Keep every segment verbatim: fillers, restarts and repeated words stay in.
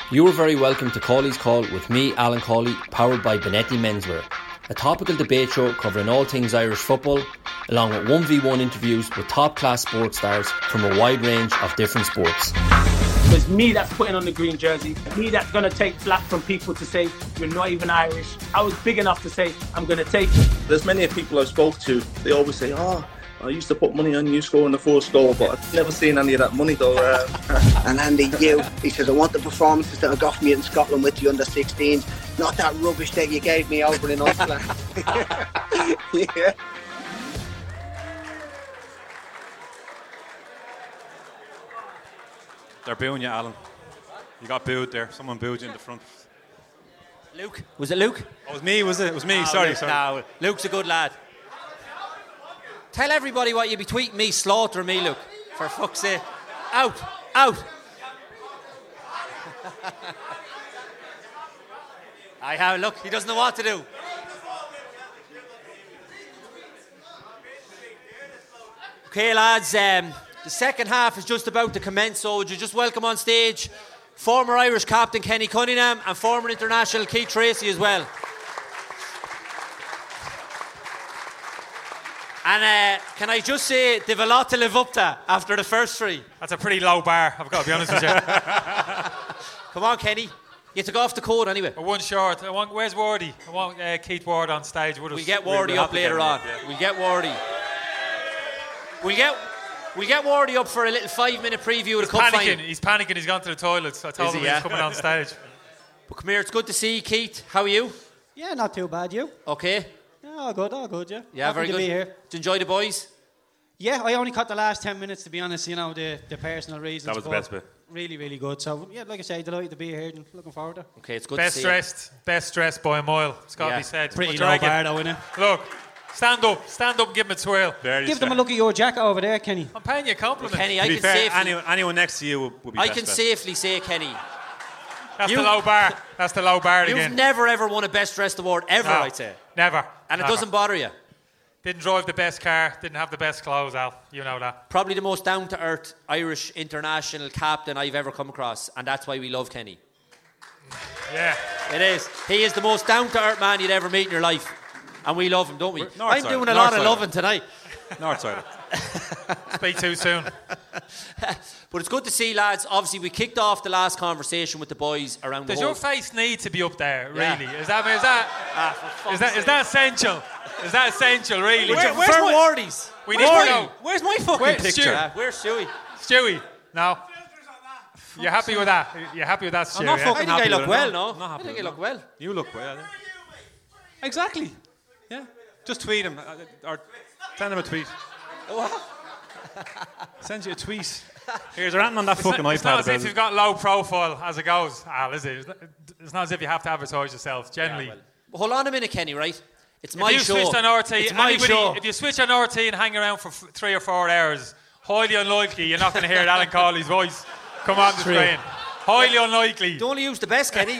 You are very welcome to Cawley's Call with me, Alan Cawley, powered by Benetti Menswear, a topical debate show covering all things Irish football, along with one v one interviews with top-class sports stars from a wide range of different sports. It's me that's putting on the green jersey, me that's going to take flack from people to say, you're not even Irish. I was big enough to say, I'm going to take it. There's many people I've spoke to, they always say, oh, I used to put money on you scoring the first goal, but I've never seen any of that money though. Uh. And Andy, you, he says, I want the performances that I got from you in Scotland with the under sixteens, not that rubbish that you gave me over in Iceland. Yeah. They're booing you, Alan. You got booed there. Someone booed you in the front. Luke? Was it Luke? Oh, it was me, was it? It was me, no, sorry, Luke, sorry. No, Luke's a good lad. Tell everybody what you be tweeting me, slaughtering me, Luke. For fuck's sake. Out, out. I have, look, he doesn't know what to do. Okay, lads, um, the second half is just about to commence, so would you just welcome on stage former Irish captain Kenny Cunningham and former international Keith Tracy as well. And uh, can I just say, they've a lot to live up to after the first three. That's a pretty low bar, I've got to be honest with you. Come on, Kenny. You took off the code anyway. One short. I want, where's Wardy? I want uh, Keith Ward on stage with us. We'll get Wardy up later on. Yeah. We'll get Wardy. We'll get... We get Wardy up for a little five-minute preview of the cup panicking. final. He's panicking. He's gone to the toilets. I told Is him he, he's yeah? coming on stage. But come here, it's good to see you, Keith. How are you? Yeah, not too bad. You? Okay. Yeah, all good, all good, yeah. Yeah, Happy very to good. Be here. Did you enjoy the boys? Yeah, I only caught the last ten minutes, to be honest, you know, the, the personal reasons. That was the best bit. Really, really good. So, yeah, like I say, delighted to be here and looking forward to it. Okay, it's good best to see dressed, you. Best dressed by a mile. It's got to yeah. be said. Pretty low bar, though, innit? Look. Stand up, stand up and give him a twirl. Very give them a look at your jacket over there, Kenny. I'm paying you a compliment. Well, Kenny, to I be can fair, safely... Anyone, anyone next to you will, will be I best can best. safely say, Kenny... That's you, the low bar. That's the low bar you've again. You've never, ever won a Best Dressed award, ever, no, I'd say. Never. And never. it doesn't bother you? Didn't drive the best car, didn't have the best clothes, Al. You know that. Probably the most down-to-earth Irish international captain I've ever come across, and that's why we love Kenny. Yeah. It is. He is the most down-to-earth man you'd ever meet in your life. And we love him, don't we? North I'm side. doing a North lot side. of loving tonight. North side. Speak too soon. But it's good to see, lads. Obviously, we kicked off the last conversation with the boys around Does the whole... your face need to be up there, really? Yeah. Is that is that ah, is that is that essential? Is that essential, really? Where, where's my Wardies? We where's need my, to know. Where's my fucking Where's picture? Stewie? Yeah, where's Stewie? Stewie. No. You're happy with that? You're happy with that, Stewie? I'm not yeah? fucking I think happy I look well, it, no? Not happy I think I I look well. You look well. Yeah. Exactly. Yeah. Just tweet him uh, or send him a tweet. What? Send you a tweet. Here's ranting on that It's fucking not, iPad. it's not as about if it. you've got low profile as it goes, Al, is it? It's not, it's not as if you have to advertise yourself, generally. Yeah, well, hold on a minute, Kenny, right? It's if my you show. switched on R T, it's my anybody, show. if you switch on R T and hang around for f- three or four hours, highly unlikely you're not going to hear Alan Cawley's voice come on the screen. Highly unlikely. They only use the best, Kenny.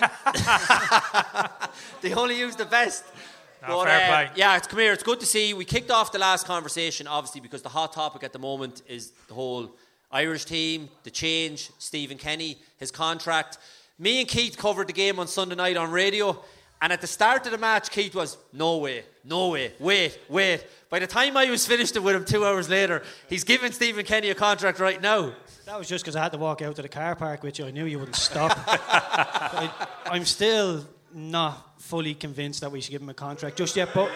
They only use the best. No, but, fair uh, play. Yeah, it's come here. It's good to see you. We kicked off the last conversation, obviously, because the hot topic at the moment is the whole Irish team, the change, Stephen Kenny, his contract. Me and Keith covered the game on Sunday night on radio, and at the start of the match, Keith was, no way, no way, wait, wait. By the time I was finished it with him two hours later, he's giving Stephen Kenny a contract right now. That was just because I had to walk out to the car park with you. I knew you wouldn't stop. I, I'm still not fully convinced that we should give him a contract just yet, but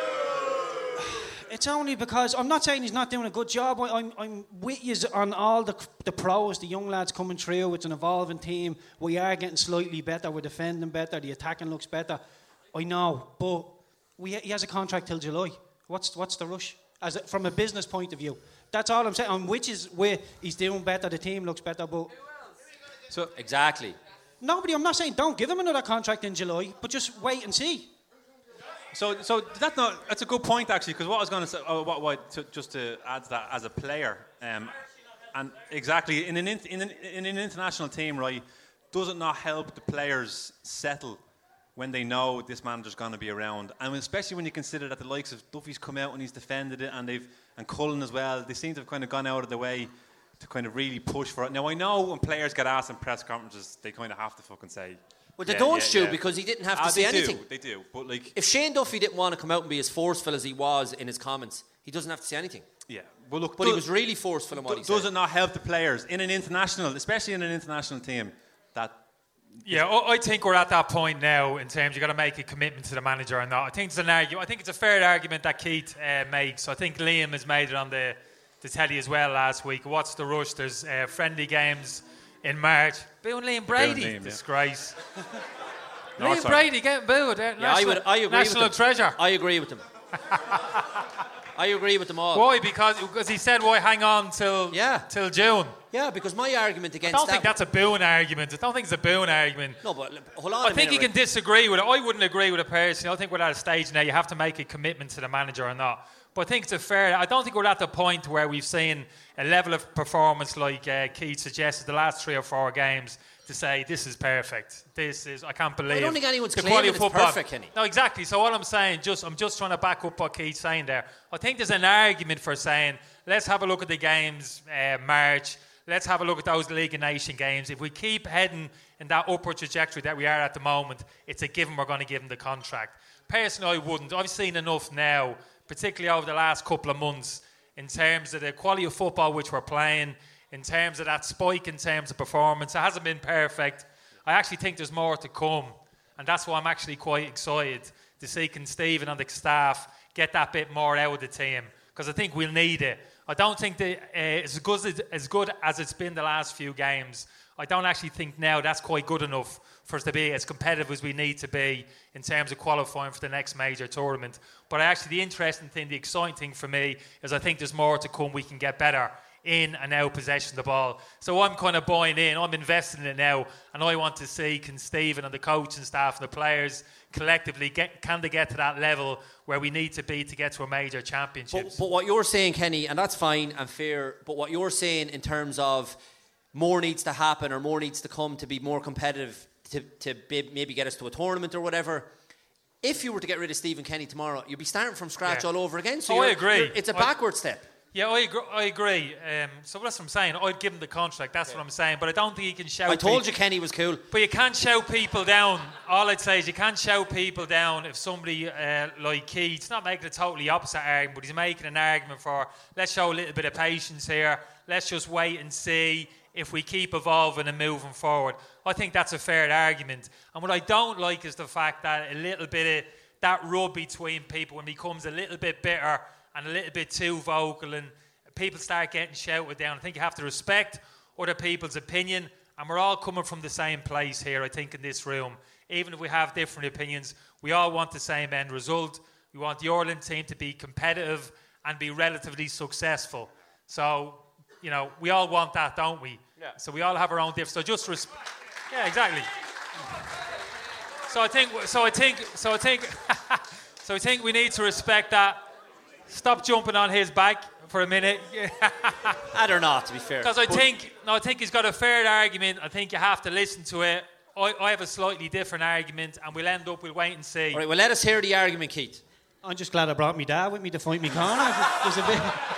it's only because I'm not saying he's not doing a good job. I, I'm, I'm with you on all the the pros, the young lads coming through. It's an evolving team. We are getting slightly better. We're defending better. The attacking looks better. I know, but we, he has a contract till July. What's what's the rush? As a, from a business point of view, that's all I'm saying. On which is where he's doing better. The team looks better, but so exactly. Nobody. I'm not saying don't give him another contract in July, but just wait and see. So, so that's not. That's a good point actually, because what I was going to say, oh, what, what, to, just to add to that as a player, um, and exactly in an, in an in an international team, right? Does it not help the players settle when they know this manager's going to be around, and especially when you consider that the likes of Duffy's come out and he's defended it, and they've and Cullen as well. They seem to have kind of gone out of the way to kind of really push for it. Now, I know when players get asked in press conferences, they kind of have to fucking say... Well, they yeah, don't, yeah, Stu, yeah. because he didn't have to ah, say they anything. Do, they do, but like... If Shane Duffy didn't want to come out and be as forceful as he was in his comments, he doesn't have to say anything. Yeah, well, look... But do, he was really forceful in what do, he said. Does it not help the players in an international, especially in an international team, that... Yeah, I I think we're at that point now in terms you've got to make a commitment to the manager or not. I think it's an argument. I think it's a fair argument that Keith uh, makes. I think Liam has made it on the, the telly as well last week. What's the rush? There's uh, friendly games in March. Booing Liam Brady. Liam, yeah. Disgrace. No, Liam sorry. Brady getting booed. Uh, Yeah, national, I, would, I agree national with them. treasure. I agree with them. I agree with them all. Why? Because because he said, why hang on till Yeah. till June? Yeah, because my argument I against don't that... think that's a booing argument. I don't think it's a booing argument. No, but hold on I a think minute, you can right? disagree with it. I wouldn't agree with it personally. I think we're at a stage now you have to make a commitment to the manager or not. But I think it's a fair... I don't think we're at the point where we've seen a level of performance like uh, Keith suggested the last three or four games to say this is perfect. This is... I can't believe... I don't think anyone's the claiming quality of it's football. perfect, Kenny. No, exactly. So what I'm saying, just I'm just trying to back up what Keith's saying there. I think there's an argument for saying, let's have a look at the games uh, March. Let's have a look at those League of Nations games. If we keep heading in that upward trajectory that we are at the moment, it's a given we're going to give him the contract. Personally, I wouldn't. I've seen enough now, particularly over the last couple of months, in terms of the quality of football which we're playing, in terms of that spike in terms of performance. It hasn't been perfect. I actually think there's more to come. And that's why I'm actually quite excited to see can Stephen and the staff get that bit more out of the team. Because I think we'll need it. I don't think that uh, as good as, as good as it's been the last few games, I don't actually think now that's quite good enough for us to be as competitive as we need to be in terms of qualifying for the next major tournament. But actually the interesting thing, the exciting thing for me is I think there's more to come. We can get better in and out possession of the ball. So I'm kind of buying in, I'm investing in it now, and I want to see can Stephen and the coaching staff and the players collectively get, can they get to that level where we need to be to get to a major championship. But, but what you're saying, Kenny, and that's fine and fair, but what you're saying in terms of more needs to happen or more needs to come to be more competitive to, to be, maybe get us to a tournament or whatever, if you were to get rid of Stephen Kenny tomorrow, you'd be starting from scratch Yeah. all over again. So Oh, I you're- agree. you're- It's a I- backward step. Yeah, I agree. I agree. Um, so that's what I'm saying. I'd give him the contract. That's what I'm saying. But I don't think he can shout. I told people. you Kenny was cool. But you can't shout people down. All I'd say is you can't shout people down if somebody uh, like Keith's not making a totally opposite argument, but he's making an argument for let's show a little bit of patience here. Let's just wait and see if we keep evolving and moving forward. I think that's a fair argument. And what I don't like is the fact that a little bit of that rub between people when it becomes a little bit bitter and a little bit too vocal and people start getting shouted down. I think you have to respect other people's opinion, and we're all coming from the same place here, I think, in this room. Even if we have different opinions, we all want the same end result. We want the Ireland team to be competitive and be relatively successful. So, you know, we all want that, don't we? Yeah. So we all have our own difference. So just res- yeah, exactly. So I think, so I think, so I think, so I think we need to respect that. Stop jumping on his back for a minute. I don't know, to be fair. Because I think, no, I think he's got a fair argument. I think you have to listen to it. I, I have a slightly different argument, and we'll end up, we'll wait and see. All right, well, let us hear the argument, Keith. I'm just glad I brought me dad with me to fight me corner. There's a bit.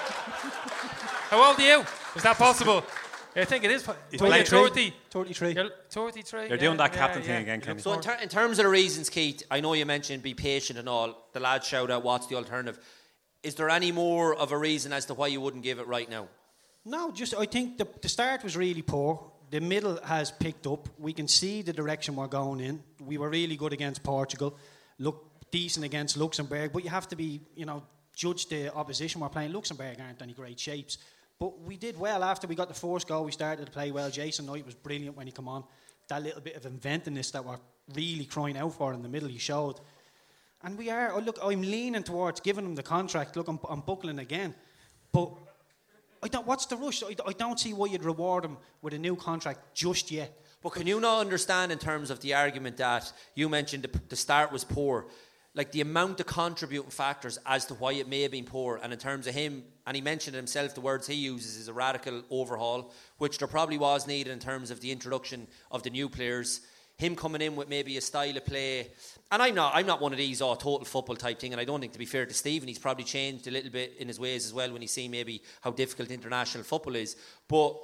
How old are you? Is that possible? I think it is. He's You're playing- thirty. thirty-three. You're thirty-three. You're yeah, doing that yeah, captain yeah. thing again, Kenny. So in, ter- in terms of the reasons, Keith, I know you mentioned be patient and all. The lads shout out, what's the alternative? Is there any more of a reason as to why you wouldn't give it right now? No, just I think the, the start was really poor. The middle has picked up. We can see the direction we're going in. We were really good against Portugal. Look decent against Luxembourg. But you have to be, you know, judge the opposition we're playing. Luxembourg aren't any great shapes. But we did well after we got the first goal. We started to play well. Jason Knight was brilliant when he came on. That little bit of inventiveness that we're really crying out for in the middle, he showed. And we are, oh, look, I'm leaning towards giving him the contract. Look, I'm, I'm buckling again. But I don't, what's the rush? I, I don't see why you'd reward him with a new contract just yet. But can you not understand in terms of the argument that you mentioned the, the start was poor? Like the amount of contributing factors as to why it may have been poor. And in terms of him, and he mentioned it himself, the words he uses is a radical overhaul, which there probably was needed in terms of the introduction of the new players. him coming in with maybe a style of play. And I'm not I'm not one of these oh, total football type thing, and I don't think, to be fair to Stephen, he's probably changed a little bit in his ways as well when he's seen maybe how difficult international football is. But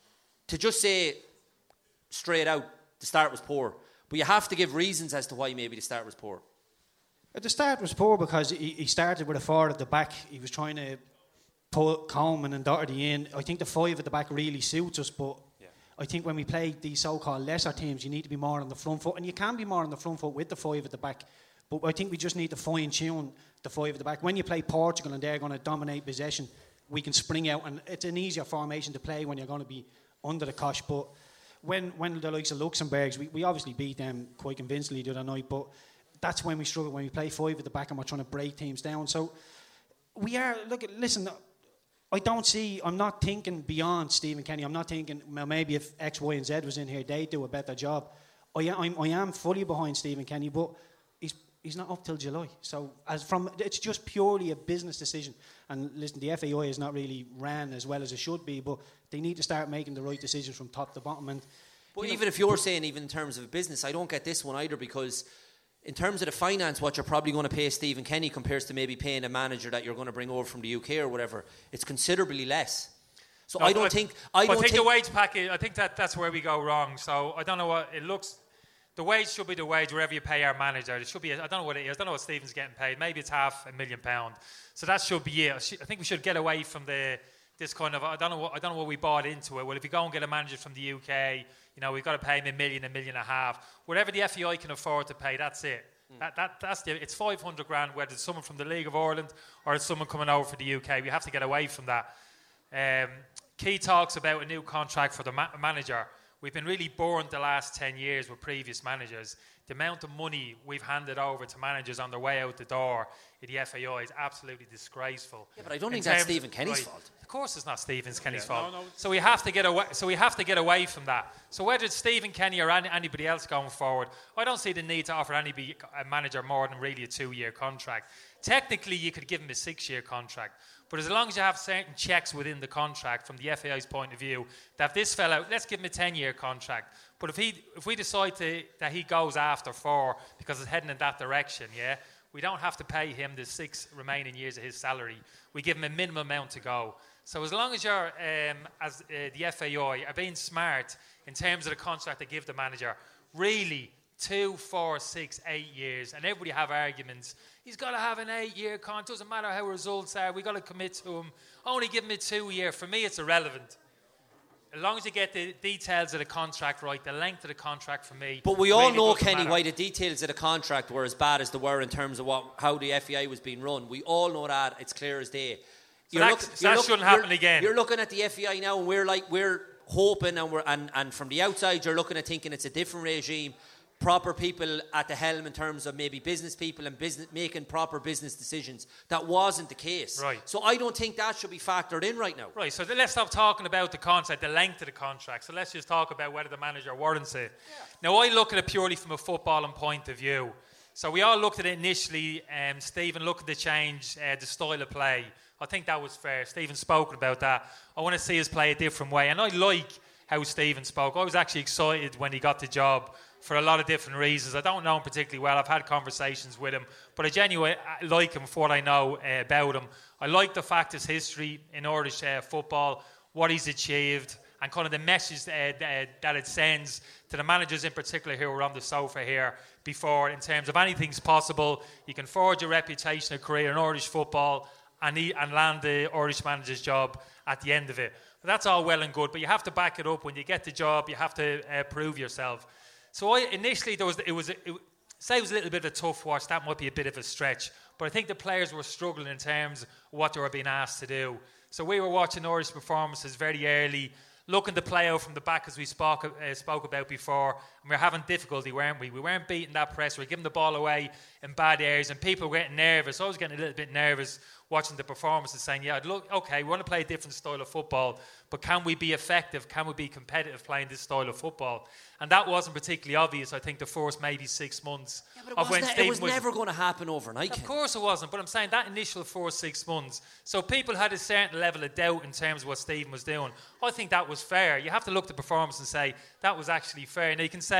to just say straight out the start was poor, but you have to give reasons as to why maybe the start was poor. At the start was poor because he, he started with a four at the back. He was trying to put Coleman and Doherty in. I think the five at the back really suits us, but yeah. I think when we play these so-called lesser teams, you need to be more on the front foot, and you can be more on the front foot with the five at the back, but I think we just need to fine-tune the five at the back. When you play Portugal and they're going to dominate possession, we can spring out, and it's an easier formation to play when you're going to be under the cosh. But when, when the likes of Luxembourg's, we, we obviously beat them quite convincingly the other night, but that's when we struggle, when we play five at the back and we're trying to break teams down. So we are, look, listen, I don't see, I'm not thinking beyond Stephen Kenny. I'm not thinking, well, maybe if X, Y and Z was in here, they'd do a better job. I, I'm, I am fully behind Stephen Kenny, but he's he's not up till July. So as from it's just purely a business decision. And listen, the F A I is not really ran as well as it should be, but they need to start making the right decisions from top to bottom. And But even know, if you're saying, even in terms of business, I don't get this one either, because in terms of the finance, what you're probably going to pay Stephen Kenny compares to maybe paying a manager that you're going to bring over from the U K or whatever, it's considerably less. So no, I don't I, think... I, don't I think, think the wage package, I think that that's where we go wrong. So I don't know what it looks... The wage should be the wage wherever you pay our manager. It should be... I don't know what it is. I don't know what Stephen's getting paid. Maybe it's half a million pound. So that should be it. I think we should get away from the... This kind of... I don't know what, I don't know what we bought into it. Well, if you go and get a manager from the U K, you know, we've got to pay him a million, a million and a half. Whatever the F A I can afford to pay, that's it. Mm. That, that that's the, it's five hundred grand, whether it's someone from the League of Ireland or it's someone coming over for the U K. We have to get away from that. Um, Key talks about a new contract for the ma- manager. We've been really burned the last ten years with previous managers. The amount of money we've handed over to managers on their way out the door in the F A I is absolutely disgraceful. Yeah, but I don't think that's Stephen Kenny's right, fault. Of course, it's not Stephen Kenny's yeah, fault. No, no. So we have to get away. So we have to get away from that. So whether it's Stephen Kenny or any, anybody else going forward, I don't see the need to offer anybody a manager more than really a two-year contract. Technically, you could give him a six-year contract. But as long as you have certain checks within the contract from the F A I's point of view, that if this fella, let's give him a ten-year contract. But if he, if we decide to, that he goes after four because it's heading in that direction, yeah, we don't have to pay him the six remaining years of his salary. We give him a minimum amount to go. So as long as you're, um, as uh, the F A I, are being smart in terms of the contract they give the manager, really, two, four, six, eight years, and everybody have arguments. He's got to have an eight-year contract. Doesn't matter how results are. We've got to commit to him. Only give him a two-year. For me, it's irrelevant. As long as you get the details of the contract right, the length of the contract for me. But we all really know, Kenny, matter. why the details of the contract were as bad as they were in terms of what how the F A I was being run. We all know that. It's clear as day. So that, look, so that look, shouldn't happen you're, again. You're looking at the F A I now, and we're like we're hoping, and we're and, and from the outside, you're looking at thinking it's a different regime. Proper people at the helm in terms of maybe business people and business making proper business decisions. That wasn't the case. Right. So I don't think that should be factored in right now. Right. So let's stop talking about the contract, the length of the contract. So let's just talk about whether the manager warrants it. Yeah. Now I look at it purely from a footballing point of view. So we all looked at it initially. Um, Stephen looked at the change, uh, the style of play. I think that was fair. Stephen's spoken about that. I want to see us play a different way, and I like how Stephen spoke. I was actually excited when he got the job for a lot of different reasons. I don't know him particularly well. I've had conversations with him, but I genuinely like him for what I know uh, about him. I like the fact his history in Irish uh, football, what he's achieved, and kind of the message uh, that it sends to the managers in particular who were on the sofa here before, in terms of anything's possible. You can forge a reputation, a career in Irish football, and, he, and land the Irish manager's job at the end of it. But that's all well and good, but you have to back it up. When you get the job, you have to uh, prove yourself. So I initially there was it was it, say it was a little bit of a tough watch. That might be a bit of a stretch, but I think the players were struggling in terms of what they were being asked to do. So we were watching Irish performances very early, looking to play out from the back as we spoke uh, spoke about before, and we were having difficulty, weren't we? We weren't beating that press. We were giving the ball away in bad areas, and people were getting nervous. I was getting a little bit nervous watching the performances, saying, yeah, look, okay, we want to play a different style of football, but can we be effective? Can we be competitive playing this style of football? And that wasn't particularly obvious, I think, the first maybe six months yeah, but it of when ne- Stephen it was, was never going to happen overnight. Of course it wasn't, but I'm saying that initial four, six months, so people had a certain level of doubt in terms of what Stephen was doing. I think that was fair. You have to look at the performance and say, that was actually fair. Now you can say,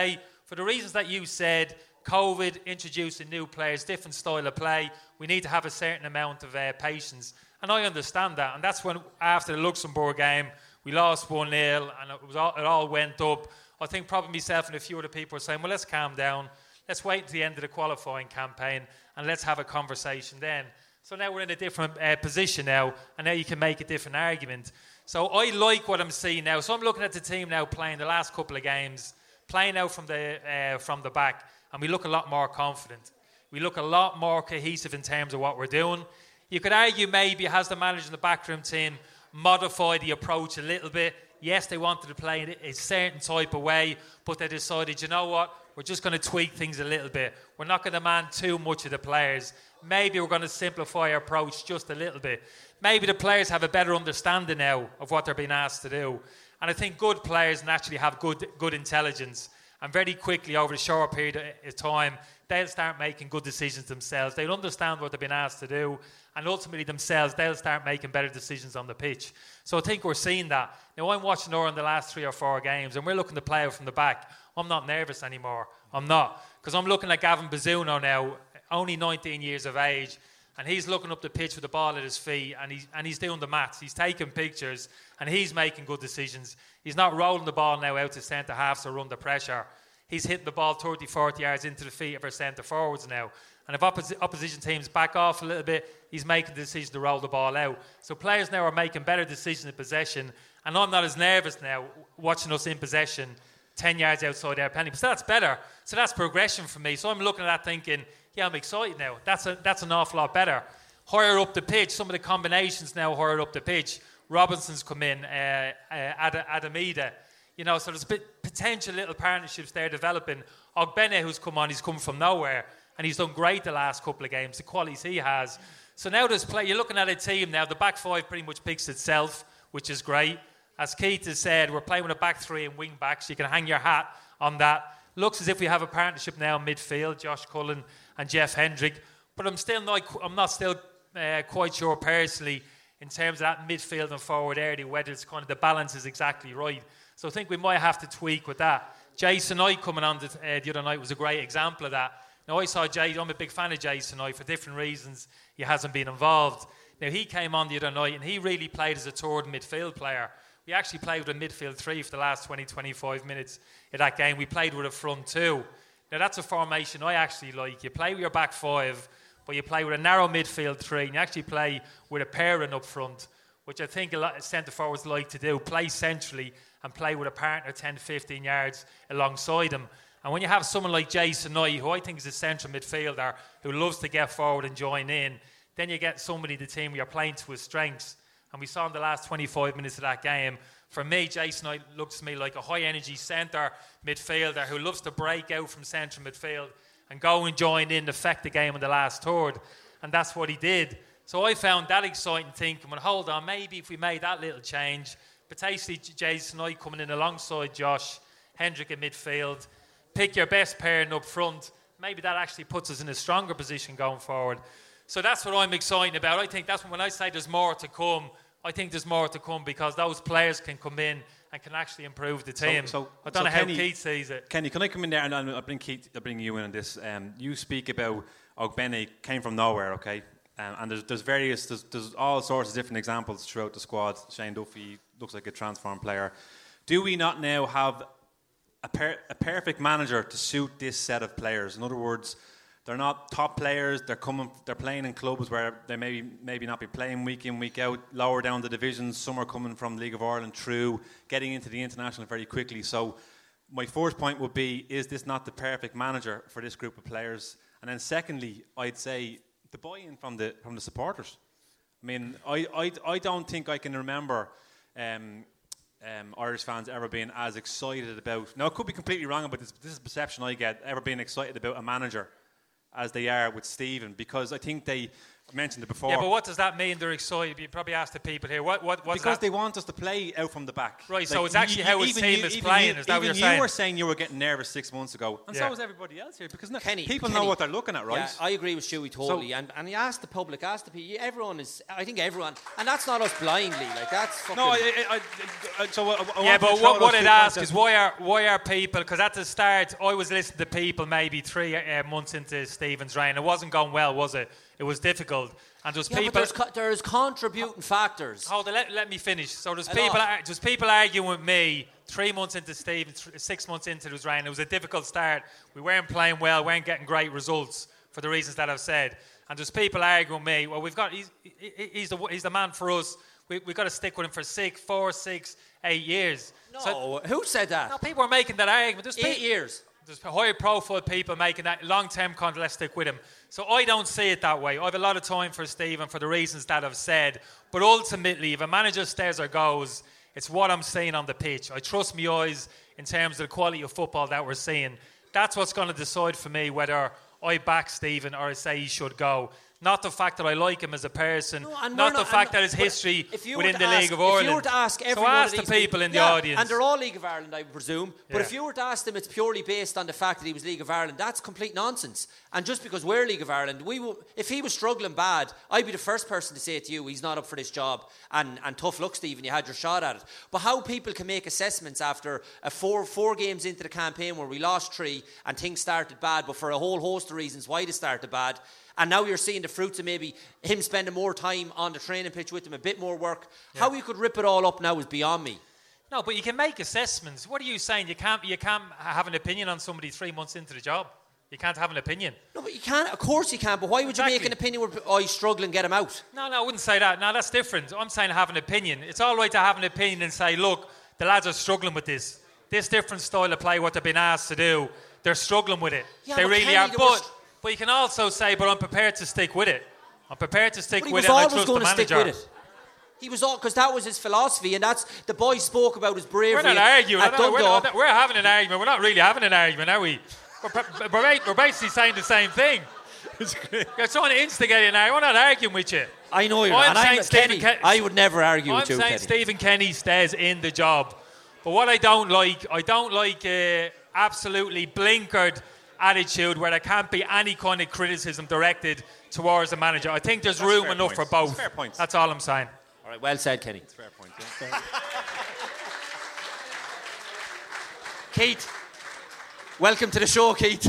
for the reasons that you said, COVID, introducing new players, different style of play, we need to have a certain amount of uh, patience. And I understand that. And that's when, after the Luxembourg game, we lost one nil and it, was all, it all went up. I think probably myself and a few other people were saying, well, let's calm down. Let's wait until the end of the qualifying campaign and let's have a conversation then. So now we're in a different uh, position now, and now you can make a different argument. So I like what I'm seeing now. So I'm looking at the team now playing the last couple of games, playing out from the uh, from the back, and we look a lot more confident. We look a lot more cohesive in terms of what we're doing. You could argue maybe has the manager and the backroom team modified the approach a little bit. Yes, they wanted to play in a certain type of way, but they decided, you know what, we're just going to tweak things a little bit. We're not going to demand too much of the players. Maybe we're going to simplify our approach just a little bit. Maybe the players have a better understanding now of what they're being asked to do. And I think good players naturally have good good intelligence. And very quickly, over a short period of time, they'll start making good decisions themselves. They'll understand what they've been asked to do. And ultimately themselves, they'll start making better decisions on the pitch. So I think we're seeing that. Now, I'm watching her in the last three or four games, and we're looking to play out from the back. I'm not nervous anymore. I'm not. Because I'm looking at Gavin Bazzuno now, only nineteen years of age, and he's looking up the pitch with the ball at his feet, and he's, and he's doing the maths. He's taking pictures, and he's making good decisions. He's not rolling the ball now out to centre halves or under pressure. He's hitting the ball thirty, forty yards into the feet of our centre forwards now. And if oppos- opposition teams back off a little bit, he's making the decision to roll the ball out. So players now are making better decisions in possession, and I'm not as nervous now watching us in possession ten yards outside our penalty. So that's better. So that's progression for me. So I'm looking at that thinking, yeah, I'm excited now. That's a, that's an awful lot better. Higher up the pitch, some of the combinations now higher up the pitch. Robinson's come in, uh, uh, Ad- Adamida. You know, so there's a bit potential little partnerships there developing. Ogbene, who's come on, he's come from nowhere, and he's done great the last couple of games, the qualities he has. So now there's play. You're looking at a team now, the back five pretty much picks itself, which is great. As Keith has said, we're playing with a back three and wing backs. You can hang your hat on that. Looks as if we have a partnership now in midfield, Josh Cullen and Jeff Hendrick. But I'm still not, I'm not still uh, quite sure personally in terms of that midfield and forward area whether it's kind of the balance is exactly right. So I think we might have to tweak with that. Jason Knight coming on the, uh, the other night was a great example of that. Now I saw Jay, I'm a big fan of Jason Knight for different reasons. He hasn't been involved. Now he came on the other night and he really played as a third midfield player. We actually played with a midfield three for the last twenty, twenty-five minutes in that game. We played with a front two. Now that's a formation I actually like. You play with your back five, but you play with a narrow midfield three, and you actually play with a pairing up front, which I think a lot of centre forwards like to do. Play centrally and play with a partner ten, fifteen yards alongside him. And when you have someone like Jason Knight, who I think is a central midfielder, who loves to get forward and join in, then you get somebody in the team where you're playing to his strengths. And we saw in the last twenty-five minutes of that game, for me, Jason Knight looks to me like a high-energy centre midfielder who loves to break out from central midfield and go and join in, affect the game in the last third. And that's what he did. So I found that exciting thinking, well, hold on, maybe if we made that little change, potentially Jason Knight coming in alongside Josh Hendrick in midfield, pick your best pairing up front, maybe that actually puts us in a stronger position going forward. So that's what I'm excited about. I think that's when I say there's more to come, I think there's more to come because those players can come in and can actually improve the team. So, so, I don't so know Kenny, how Keith sees it. Kenny, can I come in there and I'll bring Keith, I'll bring you in on this. Um, you speak about Ogbene came from nowhere, okay? Um, and there's, there's various, there's, there's all sorts of different examples throughout the squad. Shane Duffy looks like a transformed player. Do we not now have a, per, a perfect manager to suit this set of players? In other words, they're not top players. They're coming. They're playing in clubs where they maybe maybe not be playing week in, week out. Lower down the divisions. Some are coming from the League of Ireland through, getting into the international very quickly. So my first point would be: is this not the perfect manager for this group of players? And then secondly, I'd say the buy-in from the from the supporters. I mean, I I, I don't think I can remember um, um, Irish fans ever being as excited about. Now, I could be completely wrong, but this, this is the perception I get. Ever being excited about a manager as they are with Stephen, because I think they mentioned it before. Yeah, but what does that mean? They're excited. You probably ask the people here. What? What? What's because that? they want us to play out from the back. Right. Like, so it's actually how his team you, is playing. You, is that what you're even saying? you were saying you were getting nervous six months ago, and Yeah. so was everybody else here because no, Kenny, people Kenny, know what they're looking at, right? Yeah, I agree with Stewie totally. So- and and you ask the public, ask the people. Everyone is. I think everyone, and that's not us blindly. Like that's fucking. No, I, I, I, so I, I Yeah, want but to throw what, those what two I'd ask points is out. why are why are people? Because at the start, I was listening to people maybe three uh, months into Stephen's reign. It wasn't going well, was it? It was difficult, and there's yeah, people. but there's, co- there's contributing factors. Hold on, let, let me finish. So there's A people, lot. ar- there's people arguing with me three months into Stephen, th- six months into his reign. It was a difficult start. We weren't playing well, weren't getting great results for the reasons that I've said. And there's people arguing with me. Well, we've got he's, he- he's the he's the man for us. We, we've got to stick with him for six, four, six, eight years. No, So, who said that? no, people are making that argument. There's Eight pe- years. There's high-profile people making that long-term contract. Let's stick with him. So I don't see it that way. I have a lot of time for Stephen for the reasons that I've said. But ultimately, if a manager stays or goes, it's what I'm seeing on the pitch. I trust my eyes in terms of the quality of football that we're seeing. That's what's going to decide for me whether I back Stephen or I say he should go. Not the fact that I like him as a person, No, and not we're the fact and- that his but history if you were within to the ask- League of if Ireland. you were to ask every so one ask of the these people in the yeah, audience. and they're all League of Ireland, I presume. But Yeah. if you were to ask them, it's purely based on the fact that he was League of Ireland. That's complete nonsense. And just because we're League of Ireland, we will, if he was struggling bad, I'd be the first person to say to you, he's not up for this job. And and tough luck, Stephen, you had your shot at it. But how people can make assessments after a four four games into the campaign where we lost three and things started bad, but for a whole host of reasons why they started bad. And now you're seeing the fruits of maybe him spending more time on the training pitch with him, a bit more work. Yeah. How you could rip it all up now is beyond me. No, but you can make assessments. What are you saying? You can't you can't have an opinion on somebody three months into the job. You can't have an opinion. No, but you can't. Of course you can. But why would Exactly. you make an opinion where oh, he's struggling, get him out? No, no, I wouldn't say that. No, that's different. I'm saying have an opinion. It's all right to have an opinion and say, look, the lads are struggling with this. This different style of play, what they've been asked to do, they're struggling with it. Yeah, they but really Kenny, are. there But, was- but you can also say, but I'm prepared to stick with it. I'm prepared to stick But he with was it and I always trust going the to stick manager. with it. He was all because that was his philosophy, and that's the boy spoke about his bravery. We're not arguing. at I don't know, we're, Dundalk. not, we're having an argument. We're not really having an argument, are we? We're, we're, ba- we're basically saying the same thing. You're trying to instigate an argument. We're not arguing with you. I know you're I'm not. saying I'm Stephen Kenny, Ken- I would never argue I'm with you, saying Kenny. Stephen Kenny stays in the job. But what I don't like, I don't like uh, absolutely blinkered attitude where there can't be any kind of criticism directed towards the manager. I think there's That's room fair enough points. for both. That's fair points. That's all I'm saying. All right, well said, Kenny. Fair point, yeah. Keith, welcome to the show, Keith.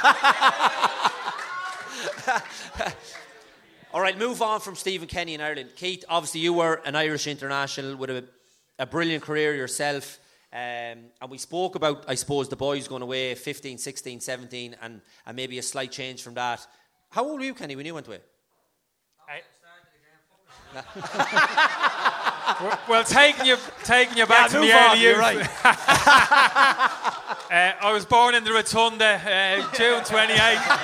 All right, move on from Stephen Kenny in Ireland. Keith, obviously you were an Irish international with a, a brilliant career yourself. Um, and we spoke about, I suppose, the boys going away fifteen, sixteen, seventeen and, and maybe a slight change from that. How old were you, Kenny, when you went away? well, well, taking you, taking you back Yeah, to the move on, early you're youth. right. uh, I was born in the Rotunda, uh, June twenty-eighth.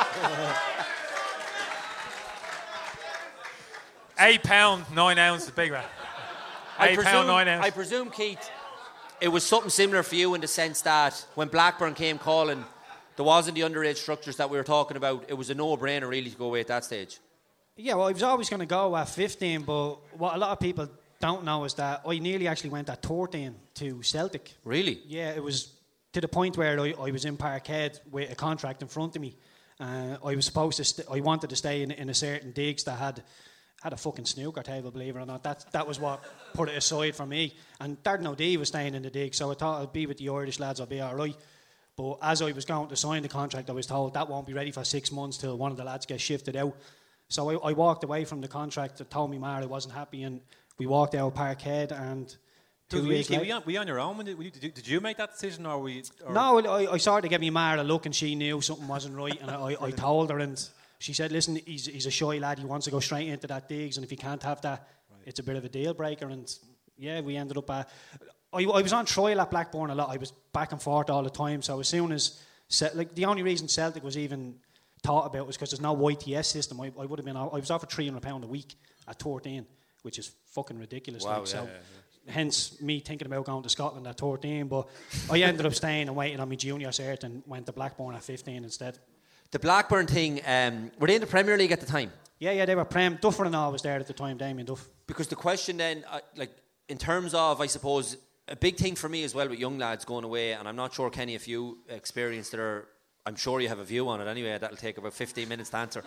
Eight pound, nine ounces, big man. I Eight presume, pound, nine I ounces. presume, Keith, it was something similar for you in the sense that when Blackburn came calling, there wasn't the underage structures that we were talking about. It was a no-brainer really to go away at that stage. Yeah, well, I was always going to go at fifteen, but what a lot of people don't know is that I nearly actually went at thirteen to Celtic. Really? Yeah, it was to the point where I, I was in Parkhead with a contract in front of me. Uh, I was supposed to, st- I wanted to stay in, in a certain digs that had had a fucking snooker table, believe it or not. That that was what put it aside for me. And Darren O'Dea was staying in the dig, so I thought I'd be with the Irish lads, I'll be all right. But as I was going to sign the contract, I was told that won't be ready for six months till one of the lads gets shifted out. So I, I walked away from the contract. I told me Mar I wasn't happy, and we walked out of Parkhead. And two Dude, years were, you, later, were, you on, were you on your own? When did, were you, did, you, did you make that decision, or were you? Or no, I, I sort of gave me Mar a look, and she knew something wasn't right, and I, I, I told her, and she said, "Listen, he's he's a shy lad. He wants to go straight into that digs, and if he can't have that, right. It's a bit of a deal breaker." And yeah, we ended up. Uh, I, I was on trial at Blackburn a lot. I was back and forth all the time. So as soon as like the only reason Celtic was even thought about was because there's no Y T S system. I, I would have been. I was offered three hundred pound a week at thirteen, which is fucking ridiculous. Wow, like, yeah, so. yeah, yeah. Hence me thinking about going to Scotland at thirteen, but I ended up staying and waiting on my junior cert and went to Blackburn at fifteen instead. The Blackburn thing, um, were they in the Premier League at the time? Yeah, yeah, they were Prem. Duffer and all was there at the time, Damien Duff. Because the question then, uh, like, in terms of, I suppose, a big thing for me as well with young lads going away, and I'm not sure, Kenny, if you experienced it, or I'm sure you have a view on it anyway, that'll take about fifteen minutes to answer.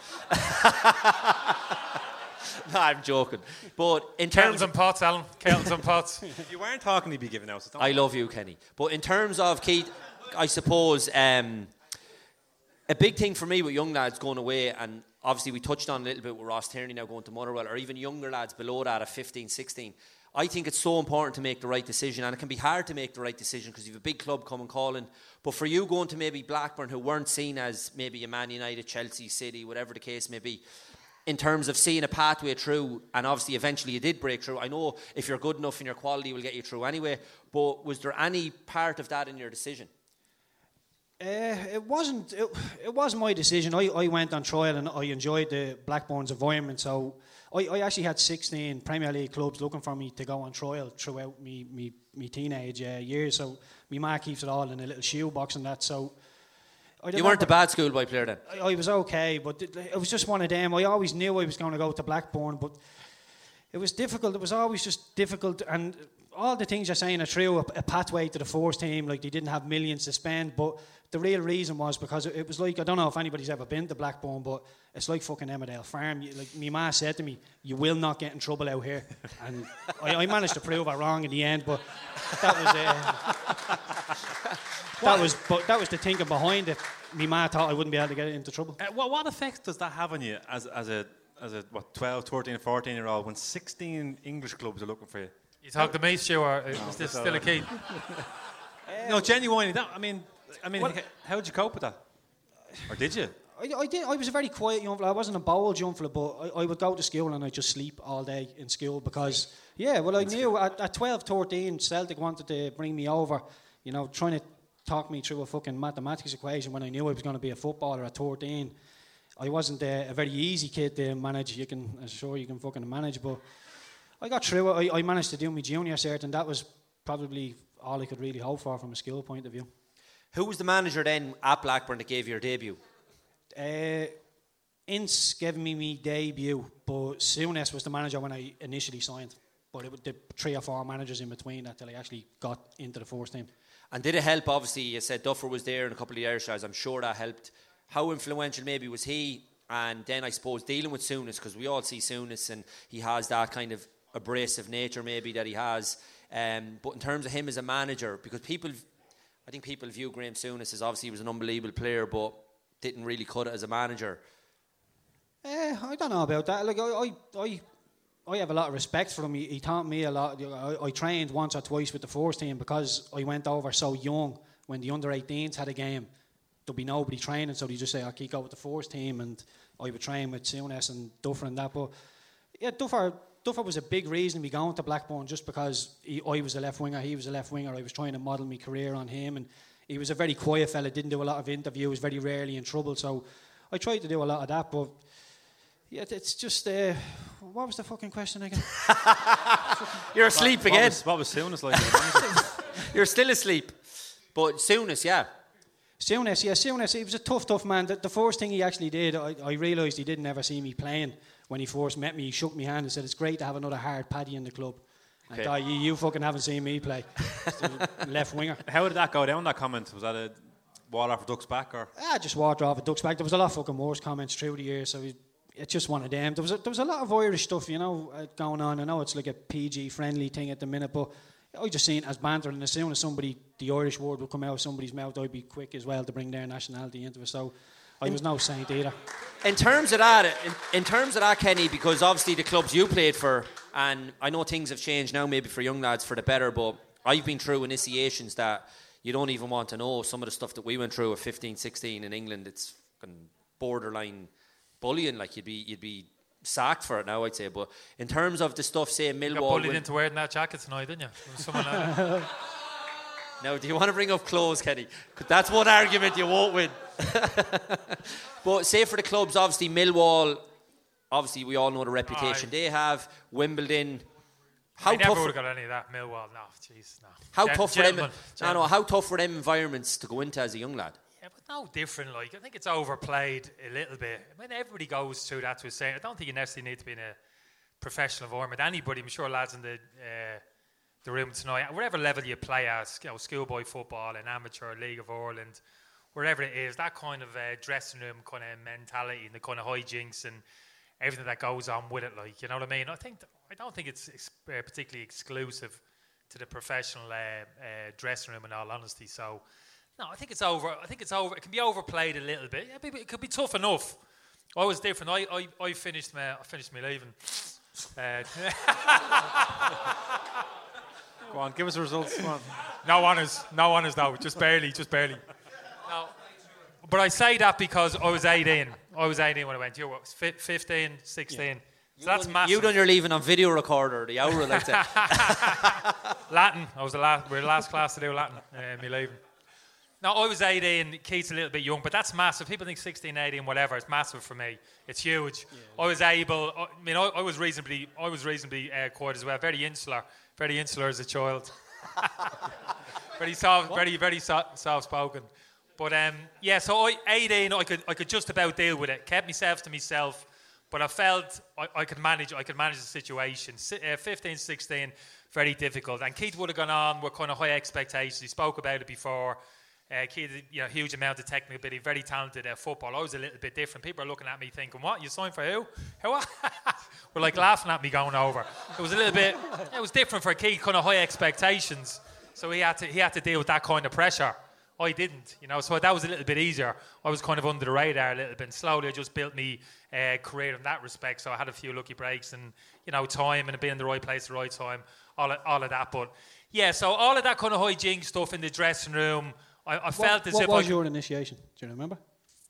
No, I'm joking. But in terms Kettles and pots, Alan. Kettles and pots. If you weren't talking, you'd be giving out. So I love you, Kenny. But in terms of, Keith, I suppose um, a big thing for me with young lads going away, and obviously we touched on a little bit with Ross Tierney now going to Motherwell, or even younger lads below that at fifteen, sixteen. I think it's so important to make the right decision, and it can be hard to make the right decision because you have a big club coming calling. But for you going to maybe Blackburn, who weren't seen as maybe a Man United, Chelsea, City, whatever the case may be, in terms of seeing a pathway through, and obviously eventually you did break through. I know if you're good enough and your quality will get you through anyway, but was there any part of that in your decision? Uh, it wasn't it, it wasn't my decision. I, I went on trial and I enjoyed the Blackburn's environment, so I, I actually had sixteen Premier League clubs looking for me to go on trial throughout me, me, me teenage uh, years, so my ma keeps it all in a little shoebox and that, so you weren't a bad schoolboy player then? I, I was okay, but it, it was just one of them. I always knew I was going to go to Blackburn, but it was difficult. It was always just difficult, and all the things you're saying are true. A, a pathway to the force team, like they didn't have millions to spend, but the real reason was because it, it was like, I don't know if anybody's ever been to Blackburn, but it's like fucking Emmerdale Farm. You, like my ma said to me, you will not get in trouble out here, and I, I managed to prove her wrong in the end, but that was uh, that was but that was the thinking behind it. My ma thought I wouldn't be able to get into trouble. Uh, what, what effect does that have on you as as a as a what twelve, thirteen, fourteen year old when sixteen English clubs are looking for you? You talk to me, Stu, or is this still a key? Um, no, genuinely. That, I mean, I mean, h- how did you cope with that? Or did you? I, I did. I was a very quiet young fella. I wasn't a bold young fella, but I, I would go to school and I'd just sleep all day in school because, yeah, well, I knew at, at twelve, thirteen, Celtic wanted to bring me over, you know, trying to talk me through a fucking mathematics equation when I knew I was going to be a footballer at thirteen. I wasn't uh, a very easy kid to manage. You can, I'm sure you can fucking manage, but I got through it. I, I managed to do my junior cert, and that was probably all I could really hope for from a skill point of view. Who was the manager then at Blackburn that gave you your debut? Uh, Ince gave me my debut, but Souness was the manager when I initially signed. But it was the three or four managers in between that till I actually got into the first team. And did it help? Obviously, you said Duffer was there and a couple of the Irish guys. I'm sure that helped. How influential maybe was he? And then I suppose dealing with Souness, because we all see Souness and he has that kind of abrasive nature maybe that he has. Um, but in terms of him as a manager, because people, I think people view Graham Souness as obviously he was an unbelievable player, but didn't really cut it as a manager. Uh, I don't know about that. Like I, I, I, I have a lot of respect for him. He, he taught me a lot. I, I trained once or twice with the first team because I went over so young. When the under eighteens had a game, there'd be nobody training, so they just say, "I'll keep go with the first team," and I would train with Souness and Duffer and that. But yeah, Duffer. Duffer was a big reason me going to Blackburn, just because he, I was a left winger, he was a left winger. I was trying to model my career on him, and he was a very quiet fella, didn't do a lot of interviews, very rarely in trouble. So I tried to do a lot of that, but yeah, it's just uh, what was the fucking question again? You're asleep what, again. What was, what was Souness like? You're still asleep, but Souness, yeah. Souness, yeah, Souness. He was a tough, tough man. The, the first thing he actually did, I, I realised he didn't ever see me playing. When he first met me, he shook my hand and said, "It's great to have another hard paddy in the club." Okay. I thought, you, you fucking haven't seen me play. Left winger. How did that go down, that comment? Was that a water off a duck's back? Or? Ah, just water off a duck's back. There was a lot of fucking worse comments through the years, so it's just one of them. There was a, there was a lot of Irish stuff, you know, uh, going on. I know it's like a P G friendly thing at the minute, but I just seen it as banter, and as soon as somebody, the Irish word would come out of somebody's mouth, I'd be quick as well to bring their nationality into it. So I was no saint either. In terms of that, in, in terms of that, Kenny, because obviously the clubs you played for, and I know things have changed now, maybe for young lads for the better, but I've been through initiations that you don't even want to know. Some of the stuff that we went through at fifteen, sixteen in England, it's borderline bullying. Like you'd be, you'd be sacked for it now, I'd say. But in terms of the stuff, say Millwall, you got bullied into wearing that jacket tonight, didn't you? Someone like Now, do you want to bring up clothes, Kenny? 'Cause that's one argument you won't win. But say for the clubs, obviously Millwall, obviously we all know the reputation oh, they have. Wimbledon. How I never tough would have got any of that. Millwall, no, jeez, no. How Gen- tough for gentlemen, them? No, no. How tough for them environments to go into as a young lad? Yeah, but no different. Like I think it's overplayed a little bit. I mean, everybody goes through that to a certain. I don't think you necessarily need to be in a professional environment. Anybody, I'm sure, lads in the uh, the room tonight, whatever level you play at, you know, schoolboy football, an amateur League of Ireland, wherever it is, that kind of uh, dressing room kind of mentality and the kind of hijinks and everything that goes on with it, like, you know what I mean? I think th- I don't think it's ex- uh, particularly exclusive to the professional uh, uh, dressing room, in all honesty. So, no, I think it's over. I think it's over. It can be overplayed a little bit. Yeah, it could be tough enough. I was different. I I, I finished my I finished my leaving. Uh, Go on, give us the results. Come on. No honours, no honours, no, just barely, just barely. No, but I say that because I was eighteen. I was eighteen when I went. You were fifteen, sixteen. Yeah. So that's done, massive. You done your leaving on video recorder, the hour like that. Latin. I was the last. We were the last class to do Latin. Uh, me leaving. No, I was eighteen. Keith's a little bit young, but that's massive. People think sixteen, eighteen, whatever. It's massive for me. It's huge. Yeah. I was able. I mean, I, I was reasonably. I was reasonably uh, quiet as well. Very insular. Very insular as a child. very soft. What? Very, very so, soft-spoken. But um, yeah. So I, eighteen, I could, I could just about deal with it. Kept myself to myself. But I felt I, I could manage. I could manage the situation. Uh, fifteen, sixteen, very difficult. And Keith would have gone on with kind of high expectations. He spoke about it before. Uh, Keith, you know, huge amount of technical ability, very talented at uh, football. I was a little bit different. People are looking at me thinking, "What? You signed for who? Who?" We're like laughing at me going over. It was a little bit. It was different for Keith, kind of high expectations. So he had to he had to deal with that kind of pressure. I didn't, you know, so that was a little bit easier. I was kind of under the radar a little bit. And slowly, I just built me uh, career in that respect. So I had a few lucky breaks and, you know, time and being in the right place at the right time, all of, all of that. But yeah, so all of that kind of hijink stuff in the dressing room, I, I felt what, as what if was I your initiation? Do you remember?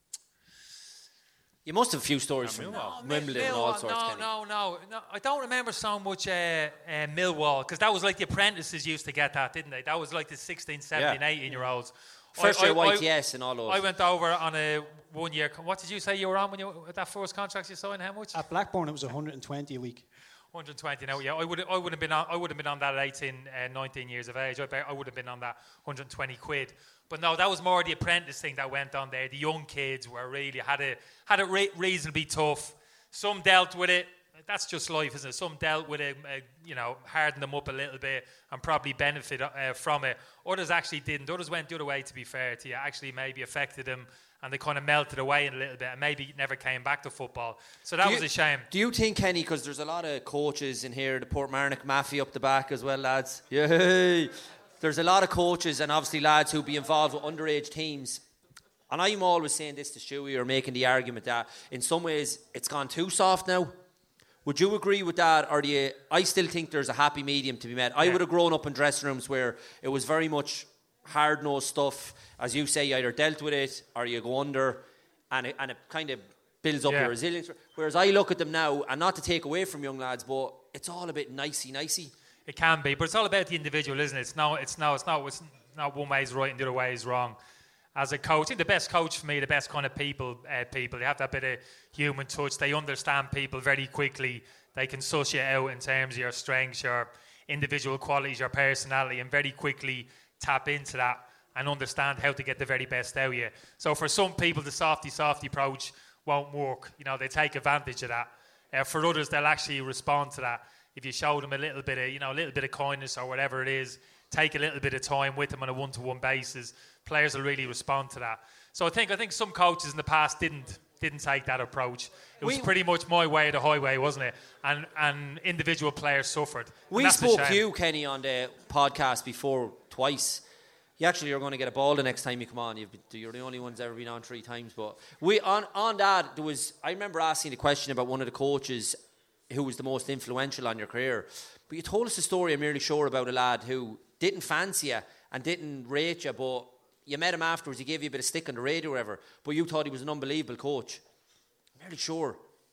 You must have a few stories from no, Wimbledon and all sorts. No, no, no, no. I don't remember so much uh, uh, Millwall, because that was like the apprentices used to get that, didn't they? That was like the sixteen, seventeen, yeah. eighteen-year-olds. First year Y T S and all those. I went over on a one-year... What did you say you were on when you that first contract you signed? How much? At Blackburn, it was one hundred twenty a week. one hundred twenty now, yeah. I would I would have been on I would have been on that at eighteen, uh, nineteen years of age. I, bet I would have been on that one hundred twenty quid. But no, that was more the apprentice thing that went on there. The young kids were really had it had it re- reasonably tough. Some dealt with it. That's just life, isn't it? Some dealt with it, uh, you know, hardened them up a little bit and probably benefit uh, from it. Others actually didn't. Others went the other way, to be fair to you. Actually maybe affected them and they kind of melted away in a little bit and maybe never came back to football. So that do was you, a shame. Do you think, Kenny, because there's a lot of coaches in here, the Portmarnock Mafia up the back as well, lads. Yay! There's a lot of coaches and obviously lads who be involved with underage teams. And I'm always saying this to Stewie or making the argument that in some ways it's gone too soft now. Would you agree with that, or do you? I still think there's a happy medium to be met. I yeah. would have grown up in dressing rooms where it was very much hard-nosed stuff. As you say, you either dealt with it or you go under, and it, and it kind of builds up yeah. your resilience. Whereas I look at them now, and not to take away from young lads, but it's all a bit nicey-nicey. It can be, but it's all about the individual, isn't it? It's no, it's no, it's not, it's not one way is right and the other way is wrong. As a coach, I think the best coach for me, the best kind of people, uh, people, they have that bit of human touch. They understand people very quickly. They can suss you out in terms of your strengths, your individual qualities, your personality, and very quickly tap into that and understand how to get the very best out of you. So for some people, the softy, softy approach won't work. You know, they take advantage of that. Uh, for others, they'll actually respond to that. If you show them a little bit of, you know, a little bit of kindness or whatever it is, take a little bit of time with them on a one-to-one basis, players will really respond to that. So I think I think some coaches in the past didn't didn't take that approach. It was we, pretty much my way or the highway, wasn't it? And and individual players suffered. We spoke to you, Kenny, on the podcast before twice. You actually are going to get a ball the next time you come on. You've been, you're the only one's ever been on three times. But we on on that there was. I remember asking the question about one of the coaches who was the most influential on your career. But you told us a story, I'm nearly sure, about a lad who didn't fancy you and didn't rate you, but you met him afterwards, he gave you a bit of stick on the radio or whatever, but you thought he was an unbelievable coach. I'm nearly sure.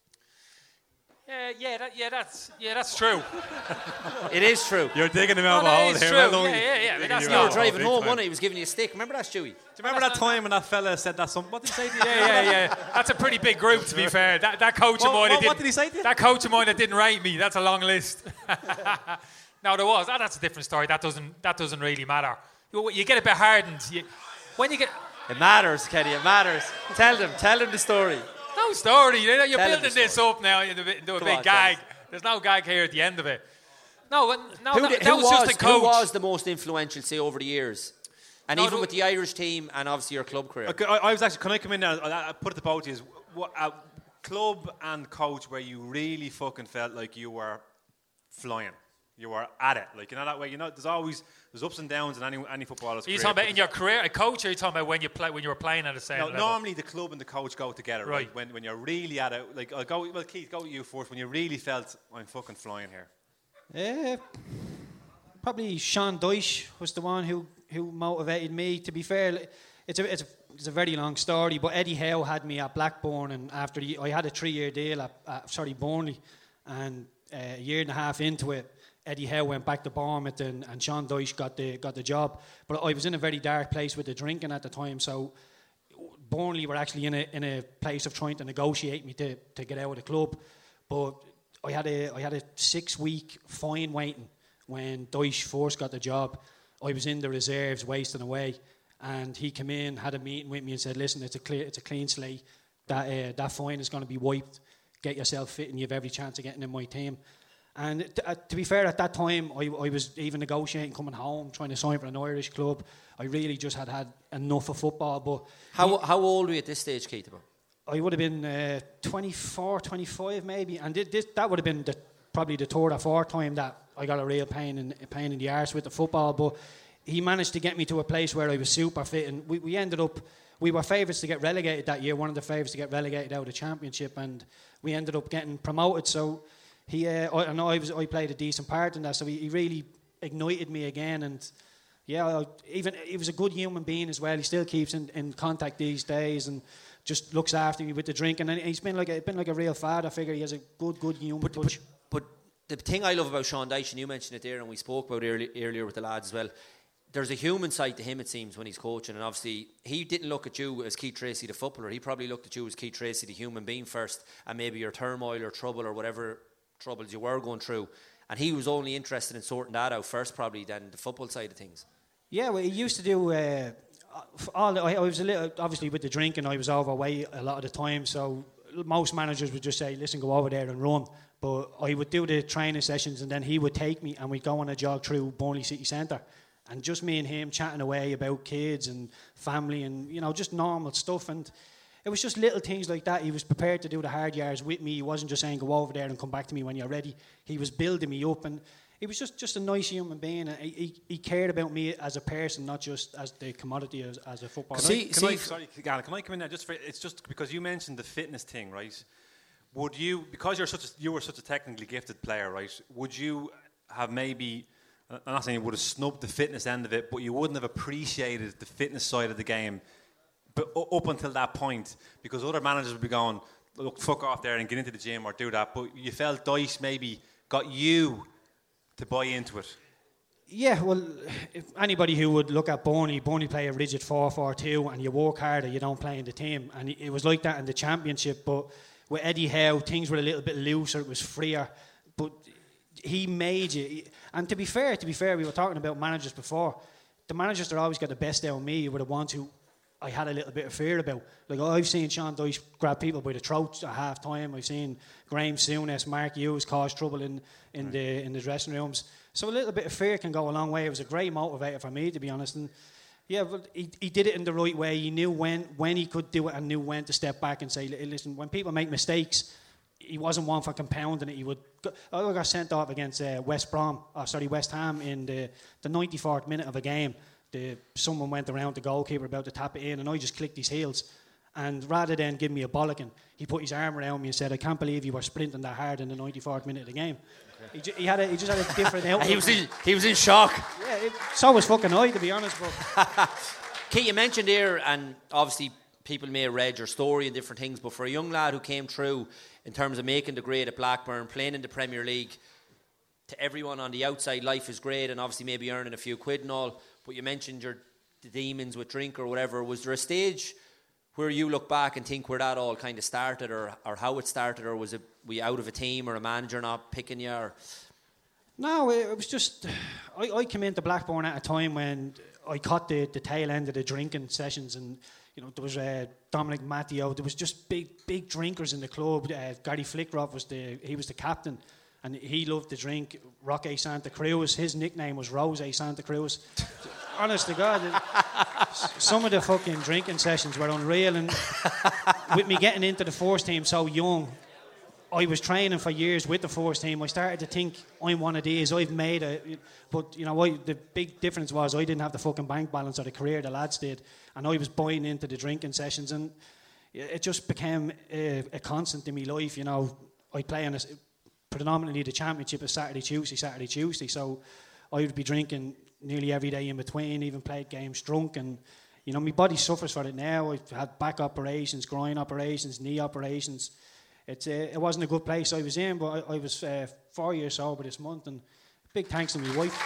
Yeah, yeah, that, yeah, that's yeah, that's true. It is true. You're digging him out of no, a no, hole here. True. Well, yeah, yeah, yeah. That's you were driving home, wasn't it? He was giving you a stick. Remember that, Stewie? Do you remember that time when that fella said that? Some, what did he say to you? Yeah, yeah, yeah. That's a pretty big group, to be fair. That that coach what, of mine. What, that what did he say to you? That coach of mine that didn't rate me. That's a long list. No, there was. Oh, that's a different story. That doesn't that doesn't really matter. You, you get a bit hardened. You, when you get It matters, Kenny, it matters. Tell them, tell them the story. No story. You're Tell him building the this up now into a, into a Come big on, tell gag. us. There's no gag here at the end of it. No, no, Who, that, did, that who was, was, just a coach. who was the most influential, say, over the years? And No, even no. with the Irish team and obviously your club career. Okay, I, I was actually, can I come in there? I, I put it to both of you. What, uh, club and coach where you really fucking felt like you were flying. You were at it. Like, you know, that way, you know, there's always, there's ups and downs in any, any footballer's Are you career. talking about in your career, a coach, or are you talking about when you play when you were playing at the same No, level? normally the club and the coach go together, right? Right. When, when you're really at it, like, I'll go, well, Keith, go with you first. When you really felt, I'm fucking flying here. Uh, probably Sean Dyche was the one who, who motivated me. To be fair, like, it's a, it's a it's a very long story, but Eddie Howe had me at Blackburn, and after the, I had a three-year deal at, at sorry Burnley, and uh, a year and a half into it, Eddie Howe went back to Bournemouth, and, and Sean Dyche got the got the job. But I was in a very dark place with the drinking at the time, so Burnley were actually in a in a place of trying to negotiate me to, to get out of the club. But I had a I had a six week fine waiting when Dyche first got the job. I was in the reserves wasting away, and he came in, had a meeting with me, and said, "Listen, it's a clear, it's a clean slate. That uh, that fine is going to be wiped. Get yourself fit, and you have every chance of getting in my team." And t- uh, to be fair, at that time, I, I was even negotiating coming home, trying to sign for an Irish club. I really just had had enough of football. But How how old were you at this stage, Keith? I would have been uh, twenty-four, twenty-five maybe, and this, this, that would have been the, probably the third or fourth time that I got a real pain in pain in the arse with the football. But he managed to get me to a place where I was super fit, and we, we ended up, we were favourites to get relegated that year, one of the favourites to get relegated out of the Championship, and we ended up getting promoted. So he, uh, I, I know I was, I played a decent part in that, so he, he really ignited me again, and yeah, I, even he was a good human being as well. He still keeps in, in contact these days, and just looks after me with the drinking, and he's been like a, been like a real father figure. He has a good, good human But, touch. but, but the thing I love about Sean Dyche, and you mentioned it there, and we spoke about it early, earlier with the lads as well, there's a human side to him, it seems, when he's coaching, and obviously he didn't look at you as Keith Tracy, the footballer. He probably looked at you as Keith Tracy, the human being first, and maybe your turmoil or trouble or whatever troubles you were going through, and he was only interested in sorting that out first probably than the football side of things. Yeah, well, he used to do uh, all. I, I was a little, obviously with the drinking, I was overweight a lot of the time, so most managers would just say, "Listen, go over there and run." But I would do the training sessions, and then he would take me, and we'd go on a jog through Burnley City Centre, and just me and him chatting away about kids and family, and you know, just normal stuff. And it was just little things like that. He was prepared to do the hard yards with me. He wasn't just saying, "Go over there and come back to me when you're ready." He was building me up, and he was just, just a nice human being. He, he, he cared about me as a person, not just as the commodity as, as a footballer. See, can I, sorry, Gala, can I come in there? Just for, it's just because you mentioned the fitness thing, right? Would you, because you're such a, you were such a technically gifted player, right? Would you have maybe, I'm not saying you would have snubbed the fitness end of it, but you wouldn't have appreciated the fitness side of the game, but up until that point, because other managers would be going, "Look, fuck off there and get into the gym or do that." But you felt Dyche maybe got you to buy into it. Yeah, well, if anybody who would look at Burnley, Burnley play a rigid four four two, and you work harder, you don't play in the team. And it was like that in the Championship, but with Eddie Howe, things were a little bit looser, it was freer, but he made you. And to be fair, to be fair, we were talking about managers before. The managers that always got the best out of me were the ones who I had a little bit of fear about. Like, oh, I've seen Sean Dyche grab people by the throats at half time. I've seen Graham Souness, Mark Hughes cause trouble in, in, right. the, in the dressing rooms. So a little bit of fear can go a long way. It was a great motivator for me, to be honest. And yeah, but he, he did it in the right way. He knew when, when he could do it and knew when to step back and say, listen, when people make mistakes, he wasn't one for compounding it. He would. Go, I got sent off against uh, West Brom, oh, sorry, West Ham in the, the ninety-fourth minute of a game. The, someone went around the goalkeeper about to tap it in, and I just clicked his heels. And rather than give me a bollocking, he put his arm around me and said, "I can't believe you were sprinting that hard in the ninety-fourth minute of the game." Okay. He, ju- he had a, he just had a different outlook. he was in, he was in shock. Yeah, it, so was fucking I, to be honest. But Kate, you mentioned here, and obviously people may have read your story and different things, but for a young lad who came through in terms of making the grade at Blackburn, playing in the Premier League, to everyone on the outside, life is great, and obviously maybe earning a few quid and all. But you mentioned your the demons with drink or whatever. Was there a stage where you look back and think where that all kind of started, or, or how it started, or was it we out of a team or a manager not picking you? Or? No, it was just I, I came into Blackburn at a time when I caught the, the tail end of the drinking sessions, and you know there was uh, Dominic Matteo. There was just big big drinkers in the club. Uh, Gary Flickroff was the he was the captain, and he loved to drink. Roque Santa Cruz, his nickname was Rose Santa Cruz. Honest to God, some of the fucking drinking sessions were unreal. And with me getting into the force team so young, I was training for years with the force team. I started to think I'm one of these. I've made it, but you know, I, the big difference was I didn't have the fucking bank balance or the career the lads did, and I was buying into the drinking sessions, and it just became a, a constant in my life. You know, I play on a, predominantly the championship is Saturday, Tuesday, Saturday, Tuesday. So I would be drinking nearly every day in between. Even played games drunk, and you know, my body suffers for it now. I've had back operations, groin operations, knee operations. It's, uh, it wasn't a good place I was in, but I, I was uh, four years sober this month, and big thanks to my wife.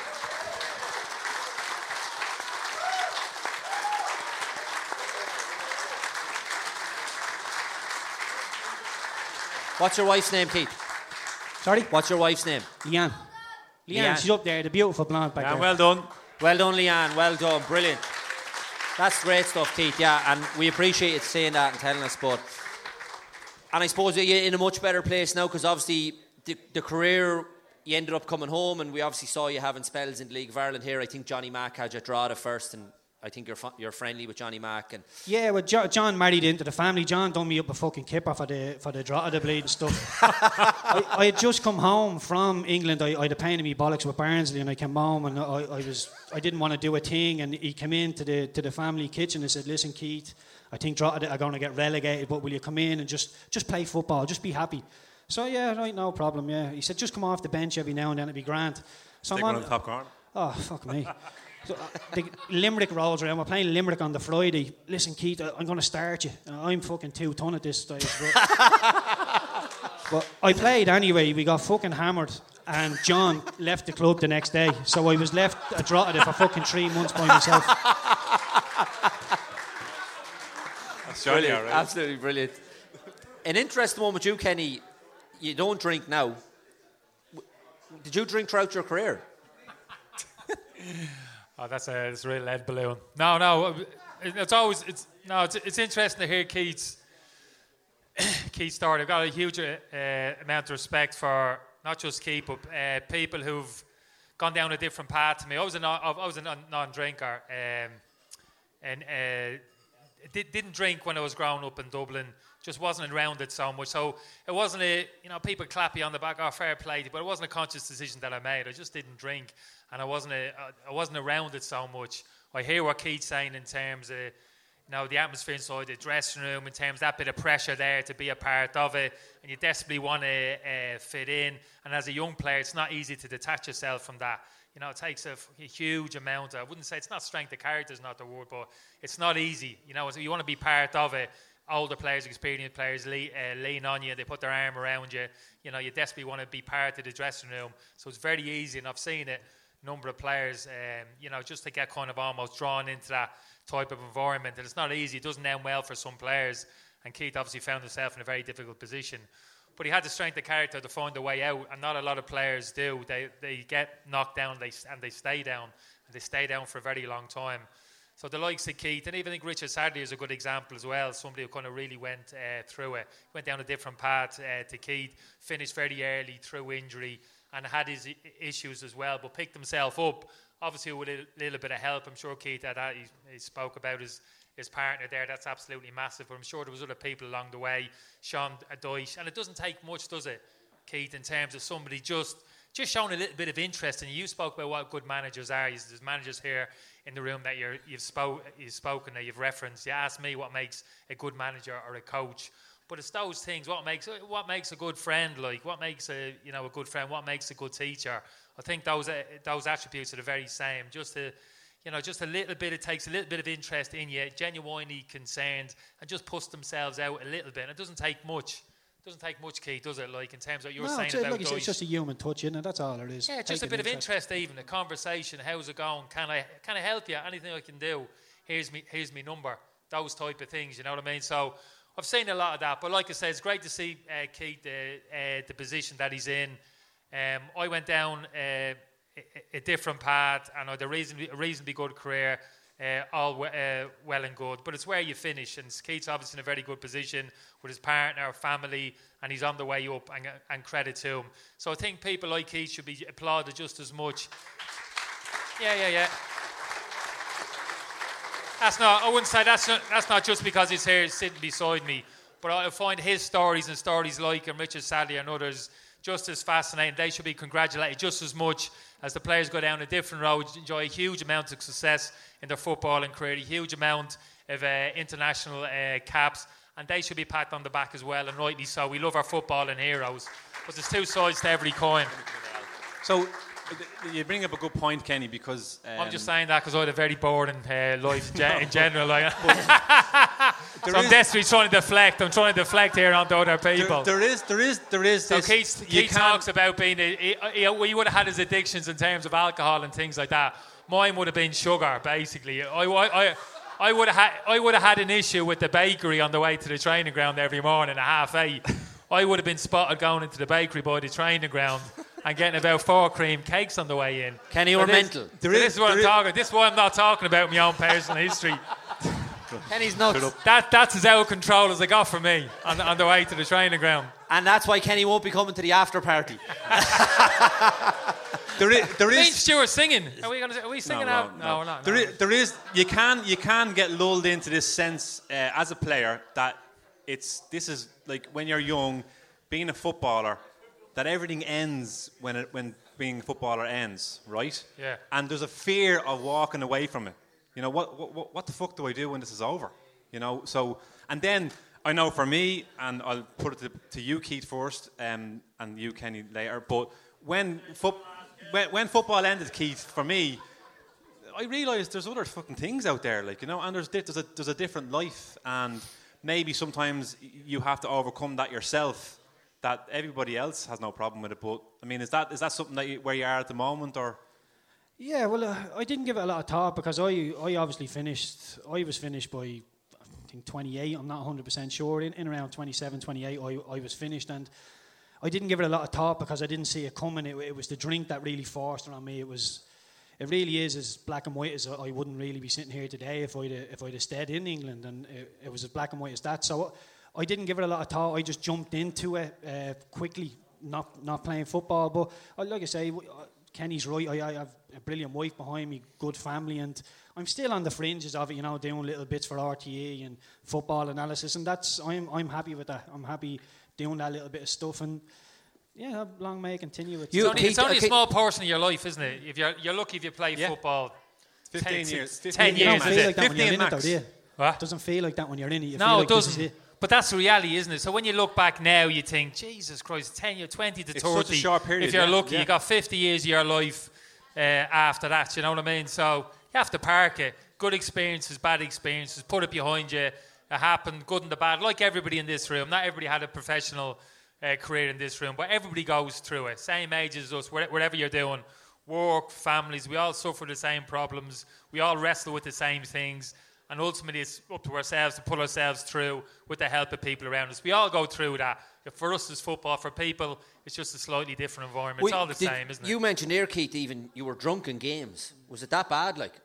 What's your wife's name, Keith? Sorry? What's your wife's name? Leanne. Leanne, Leanne. she's up there, the beautiful blonde back Yeah, there. well done. Well done, Leanne. Well done. Brilliant. That's great stuff, Keith. Yeah, and we appreciate you saying that and telling us, but... And I suppose you're in a much better place now, because obviously the, the career, you ended up coming home, and we obviously saw you having spells in the League of Ireland here. I think Johnny Mack had you at Drogheda first, and I think you're you're friendly with Johnny Mack. And yeah, well, jo- John married into the family. John done me up a fucking kipper for the for the Drogheda bleed and stuff. I, I had just come home from England. I, I had a pain in my bollocks with Barnsley, and I came home, and I, I was I didn't want to do a thing, and he came into the to the family kitchen and said, "Listen, Keith, I think Drogheda are going to get relegated, but will you come in and just, just play football, just be happy?" So yeah, right, no problem, yeah. He said, "Just come off the bench every now and then, it'd be grand." So Stick I'm one on in the top corner. Oh, fuck me. So, uh, the Limerick rolls around, we're playing Limerick on the Friday. "Listen, Keith, I'm going to start you." And I'm fucking two ton at this stage. But, but I played anyway, we got fucking hammered, and John left the club the next day. So I was left at Drogheda for fucking three months by myself. Brilliant, right? Absolutely brilliant. An interesting one with you, Kenny. You don't drink now. Did you drink throughout your career? Oh, that's a, that's a real lead balloon. No, no, it's always it's no, it's it's interesting to hear Keith's Keith's story. I've got a huge uh, amount of respect for not just Keith, but uh, people who've gone down a different path to me. I was a non, I was a non, non-drinker, um, and. Uh, Did, didn't drink when I was growing up in Dublin. Just wasn't around it so much. So it wasn't a, you know, people clap you on the back, "Oh, fair play," but it wasn't a conscious decision that I made. I just didn't drink, and I wasn't a, I wasn't around it so much. I hear what Keith's saying in terms of, you know, the atmosphere inside the dressing room, in terms of that bit of pressure there to be a part of it, and you desperately want to uh, fit in. And as a young player, it's not easy to detach yourself from that. You know, it takes a, a huge amount. I wouldn't say it's not strength of character is not the word, but it's not easy. You know, so you want to be part of it. Older players, experienced players lean, uh, lean on you. They put their arm around you. You know, you desperately want to be part of the dressing room. So it's very easy, and I've seen it. A number of players, um, you know, just to get kind of almost drawn into that type of environment. And it's not easy. It doesn't end well for some players. And Keith obviously found himself in a very difficult position. But he had the strength of character to find a way out, and not a lot of players do. They they get knocked down, they and they stay down, and they stay down for a very long time. So the likes of Keith, and even I think Richard Sadley is a good example as well, somebody who kind of really went uh, through it, went down a different path uh, to Keith, finished very early through injury, and had his I- issues as well, but picked himself up, obviously with a little bit of help. I'm sure Keith had that, he, he spoke about his his partner there, that's absolutely massive, but I'm sure there was other people along the way, Sean Dyche, and it doesn't take much, does it, Keith, in terms of somebody just just showing a little bit of interest. And you spoke about what good managers are. There's managers here in the room that you're, you've, spoke, you've spoken, that you've referenced. You asked me what makes a good manager or a coach, but it's those things. What makes what makes a good friend, like what makes a you know a good friend, what makes a good teacher. I think those uh, those attributes are the very same. Just to You know, just a little bit, it takes a little bit of interest in you, genuinely concerned, and just push themselves out a little bit. And it doesn't take much. It doesn't take much, Keith, does it? Like, in terms of what you were no, saying it's, about like it's, it's just a human touch, isn't it? That's all it is. Yeah, just a bit of interest, even a conversation. How's it going? Can I can I help you? Anything I can do? Here's me here's me number. Those type of things. You know what I mean? So I've seen a lot of that. But like I said, it's great to see uh, Keith the uh, the position that he's in. Um, I went down. Uh, a, a different path and had a reasonably, a reasonably good career. Uh, all w- uh, well and good, but it's where you finish. And Keith's obviously in a very good position with his partner, family, and he's on the way up. And, and credit to him. So I think people like Keith should be applauded just as much. Yeah, yeah, yeah. That's not. I wouldn't say that's not. That's not just because he's here sitting beside me, but I find his stories and stories like him, Richard Sadlier and others, just as fascinating. They should be congratulated just as much as the players go down a different road, enjoy a huge amount of success in their footballing career, a huge amount of uh, international uh, caps, and they should be patted on the back as well, and rightly so. We love our footballing heroes, but there's two sides to every coin. So you bring up a good point, Kenny, because um, I'm just saying that because I had a very boring uh, life in, in general. Like, so I'm desperately trying to deflect. I'm trying to deflect here onto other people. There, there is, there is, there is. So this, Keith, Keith talks about being. A, he, he, he would have had his addictions in terms of alcohol and things like that. Mine would have been sugar, basically. I, I, I, I would have had, I would have had an issue with the bakery on the way to the training ground every morning at half eight. I would have been spotted going into the bakery by the training ground and getting about four cream cakes on the way in. Kenny, you're mental. There is, this is what I'm is. talking. This is why I'm not talking about my own personal history. Kenny's nuts. That that's as out of control as I got for me on, on the way to the training ground. And that's why Kenny won't be coming to the after party. there is, there is. Stuart singing. Are we going to? Are we singing no, out? No, no, no. we're not. There no. is, there is. You can, you can get lulled into this sense uh, as a player that it's. This is like when you're young, being a footballer, that everything ends when it, when being a footballer ends, right? Yeah. And there's a fear of walking away from it. You know, what, what, what the fuck do I do when this is over? You know, so, and then I know for me, and I'll put it to, to you, Keith, first, um, and you, Kenny, later, but when, fo- when, when football ended, Keith, for me, I realised there's other fucking things out there, like, you know, and there's, there's, a, there's a different life, and maybe sometimes you have to overcome that yourself, that everybody else has no problem with it, but, I mean, is that is that something that you, where you are at the moment, or...? Yeah, well, uh, I didn't give it a lot of thought because I, I obviously finished, I was finished by, I think, twenty-eight, I'm not one hundred percent sure, in, in around twenty-seven, twenty-eight, I, I was finished, and I didn't give it a lot of thought because I didn't see it coming. It, it was the drink that really forced it on me. It was, it really is as black and white as I wouldn't really be sitting here today if I'd if I'd have stayed in England, and it, it was as black and white as that. So I didn't give it a lot of thought. I just jumped into it uh, quickly, not not playing football. But uh, like I say, Kenny's right. I, I have a brilliant wife behind me, good family, and I'm still on the fringes of it, you know, doing little bits for R T E and football analysis, and that's I'm I'm happy with that. I'm happy doing that little bit of stuff, and yeah, long may I continue with. It's only, it's only a small portion of your life, isn't it? If you're you're lucky if you play yeah. football. Fifteen ten, years. Ten ten years. You don't feel is like that when you're in it, though, do you? What? It doesn't feel like that when you're in it. You no, feel like it doesn't. This is it. But that's the reality, isn't it? So when you look back now, you think, Jesus Christ, ten years, twenty to it's thirty. Such a short period. If you're yeah. lucky, yeah. you got fifty years of your life uh, after that. You know what I mean? So you have to park it. Good experiences, bad experiences. Put it behind you. It happened, good and the bad. Like everybody in this room. Not everybody had a professional uh, career in this room, but everybody goes through it. Same age as us, whatever you're doing. Work, families. We all suffer the same problems. We all wrestle with the same things. And ultimately, it's up to ourselves to pull ourselves through with the help of people around us. We all go through that. For us, it's football. For people, it's just a slightly different environment. Wait, it's all the did, same, isn't it? You mentioned there, Keith, even you were drunk in games. Was it that bad, like?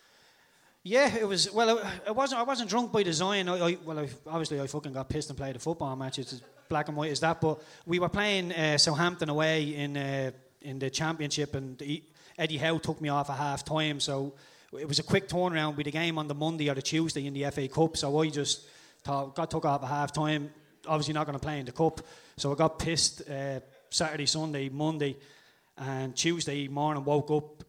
Yeah, it was. Well, I wasn't. I wasn't drunk by design. I, I well, I, obviously, I fucking got pissed and played a football match. It's as black and white as that. But we were playing uh, Southampton away in uh, in the Championship, and the, Eddie Howe took me off at half time. So it was a quick turnaround with the game on the Monday or the Tuesday in the F A Cup. So I just thought, got took off at half time. Obviously not going to play in the Cup. So I got pissed uh, Saturday, Sunday, Monday, and Tuesday morning. Woke up,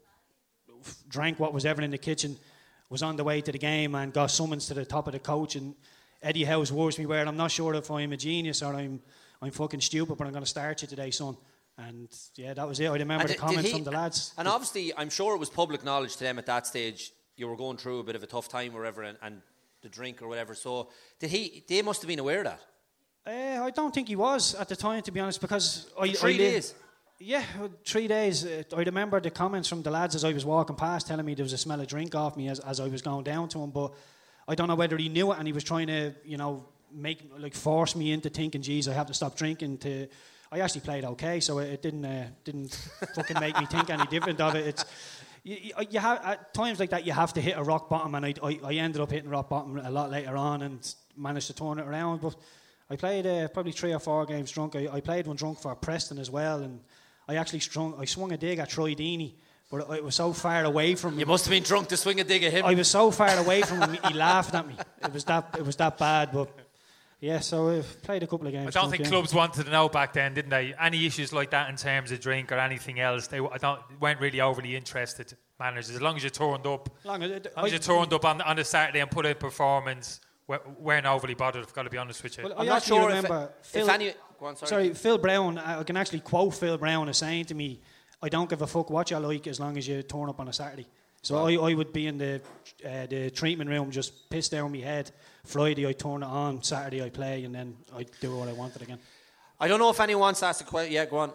drank what was ever in the kitchen, was on the way to the game, and got summons to the top of the coach. And Eddie Howe's words me where I'm not sure if I'm a genius or I'm I'm fucking stupid, but I'm going to start you today, son. And yeah, that was it. I remember and the did, comments did he, from the lads. And obviously, I'm sure it was public knowledge to them at that stage. You were going through a bit of a tough time, or whatever, and, and the drink or whatever. So, did he? They must have been aware of that. Uh, I don't think he was at the time, to be honest, because I, three I days. Yeah, three days. Uh, I remember the comments from the lads as I was walking past, telling me there was a smell of drink off me as, as I was going down to him. But I don't know whether he knew it and he was trying to, you know, make like force me into thinking, geez, I have to stop drinking. To I actually played okay, so it, it didn't uh, didn't fucking make me think any different of it. It's you, you have at times like that you have to hit a rock bottom, and I, I I ended up hitting rock bottom a lot later on and managed to turn it around. But I played uh, probably three or four games drunk. I, I played one drunk for Preston as well, and I actually strung, I swung a dig at Troy Deeney, but it, it was so far away from me. You must have been drunk to swing a dig at him. I was so far away from him, he laughed at me. It was that it was that bad, but yeah, so I've played a couple of games. I don't drunk, think yeah. clubs wanted to know back then, didn't they? Any issues like that in terms of drink or anything else, they I don't weren't really overly interested, managers. As long as you turned up, Long, as long as you turned up on, on a Saturday and put in performance, weren't overly bothered, I've got to be honest with you. Well, I'm I not actually sure remember if, Phil, if any... Go on, sorry. sorry, Phil Brown, I can actually quote Phil Brown as saying to me, I don't give a fuck what you like as long as you turn up on a Saturday. So wow. I, I would be in the uh, the treatment room just pissed down my head. Friday I turn it on, Saturday I play, and then I do what I wanted again. I don't know if anyone wants to ask a question. Yeah, go on.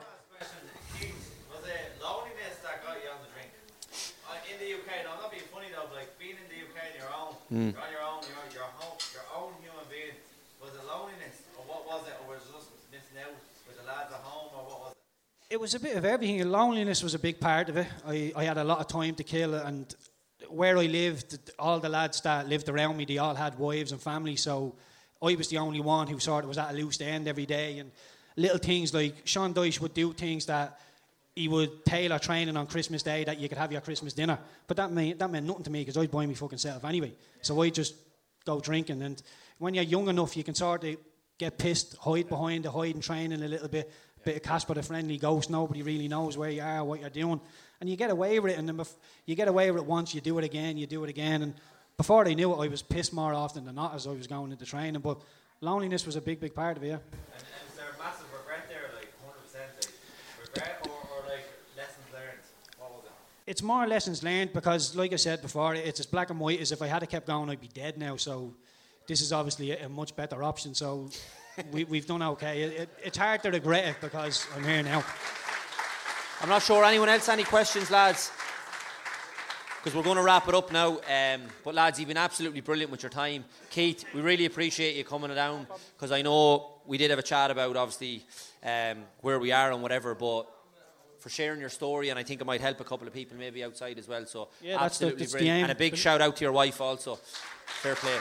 Was it loneliness that got you on the drink? Uh, in the U K, no, I'm not being funny though, but like being in the U K on your own, mm. you're on your own, you're your home, your own human being. Was it loneliness, or what was it, or was it just missing out with the lads at home, or what was it? It was a bit of everything. Loneliness was a big part of it. I, I had a lot of time to kill, and where I lived, all the lads that lived around me, they all had wives and families, so I was the only one who sort of was at a loose end every day. And little things like Sean Dyche would do things that he would tailor training on Christmas Day that you could have your Christmas dinner, but that meant, that meant nothing to me because I'd buy me fucking self anyway. So I just go drinking, and when you're young enough, you can sort of get pissed, hide behind the hiding training a little bit. Bit of Casper the Friendly Ghost. Nobody really knows where you are, what you're doing, and you get away with it. And then bef- you get away with it once, you do it again, you do it again. And before they knew it, I was pissed more often than not as I was going into training. But loneliness was a big, big part of it. Yeah. And, and is there a massive regret there, like one hundred percent, like regret or, or like lessons learned? What was it? It's more lessons learned because, like I said before, it's as black and white as if I had to kept going, I'd be dead now. So this is obviously a, a much better option. So. we, we've done okay. It, it, it's hard to regret it because I'm here now. I'm not sure. Anyone else? Any questions, lads? Because we're going to wrap it up now. Um, but lads, you've been absolutely brilliant with your time. Keith, we really appreciate you coming down because I know we did have a chat about obviously um, where we are and whatever, but for sharing your story, and I think it might help a couple of people maybe outside as well. So yeah, absolutely that's the, that's brilliant. the And a big shout out to your wife also. Fair play.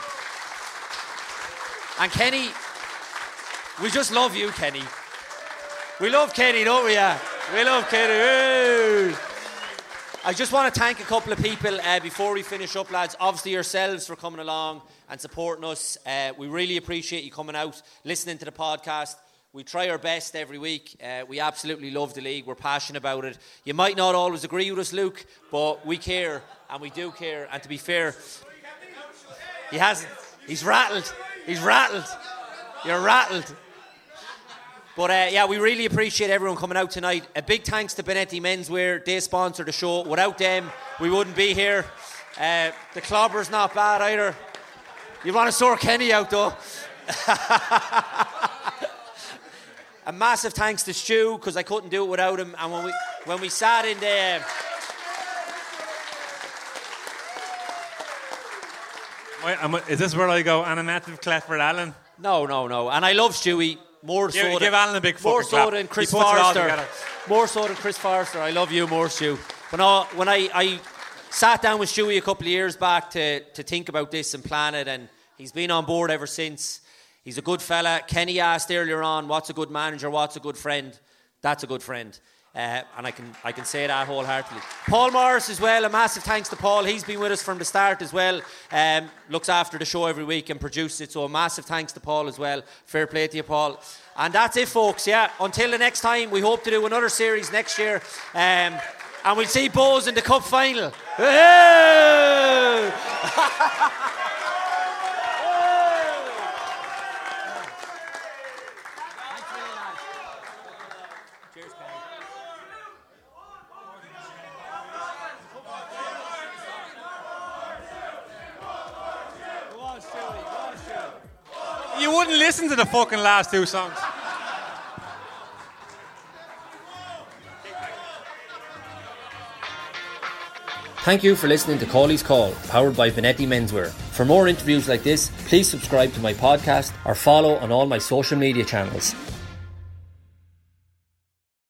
And Kenny, we just love you, Kenny. We love Kenny, don't we? Yeah, we love Kenny. Woo! I just want to thank a couple of people uh, before we finish up, lads. Obviously, yourselves for coming along and supporting us. Uh, we really appreciate you coming out, listening to the podcast. We try our best every week. Uh, we absolutely love the league. We're passionate about it. You might not always agree with us, Luke, but we care, and we do care. And to be fair, he hasn't. He's rattled. He's rattled. You're rattled. But uh, yeah, we really appreciate everyone coming out tonight. A big thanks to Benetti Menswear. They sponsor the show. Without them, we wouldn't be here. Uh, the clobber's not bad either. You want to sort Kenny out though. A massive thanks to Stu because I couldn't do it without him. And when we when we sat in the um, Wait, is this where I go? Animative Clifford Allen? No, no, no. And I love Stewie. More so, give, than, give Alan a big more fucking clap. so than Chris He puts it all Forrester. together. More so than Chris Forrester. I love you more, Stu. But no, when I, I sat down with Stewie a couple of years back to, to think about this and plan it, and he's been on board ever since. He's a good fella. Kenny asked earlier on, what's a good manager, what's a good friend? That's a good friend. Uh, and I can I can say that wholeheartedly. Paul Morris as well, a massive thanks to Paul. He's been with us from the start as well. Um, looks after the show every week and produces it. So a massive thanks to Paul as well. Fair play to you, Paul. And that's it, folks. Yeah, until the next time, we hope to do another series next year. Um, and we'll see Bows in the cup final. You wouldn't listen to the fucking last two songs. Thank you for listening to Cawley's Call, powered by Benetti Menswear. For more interviews like this, please subscribe to my podcast or follow on all my social media channels.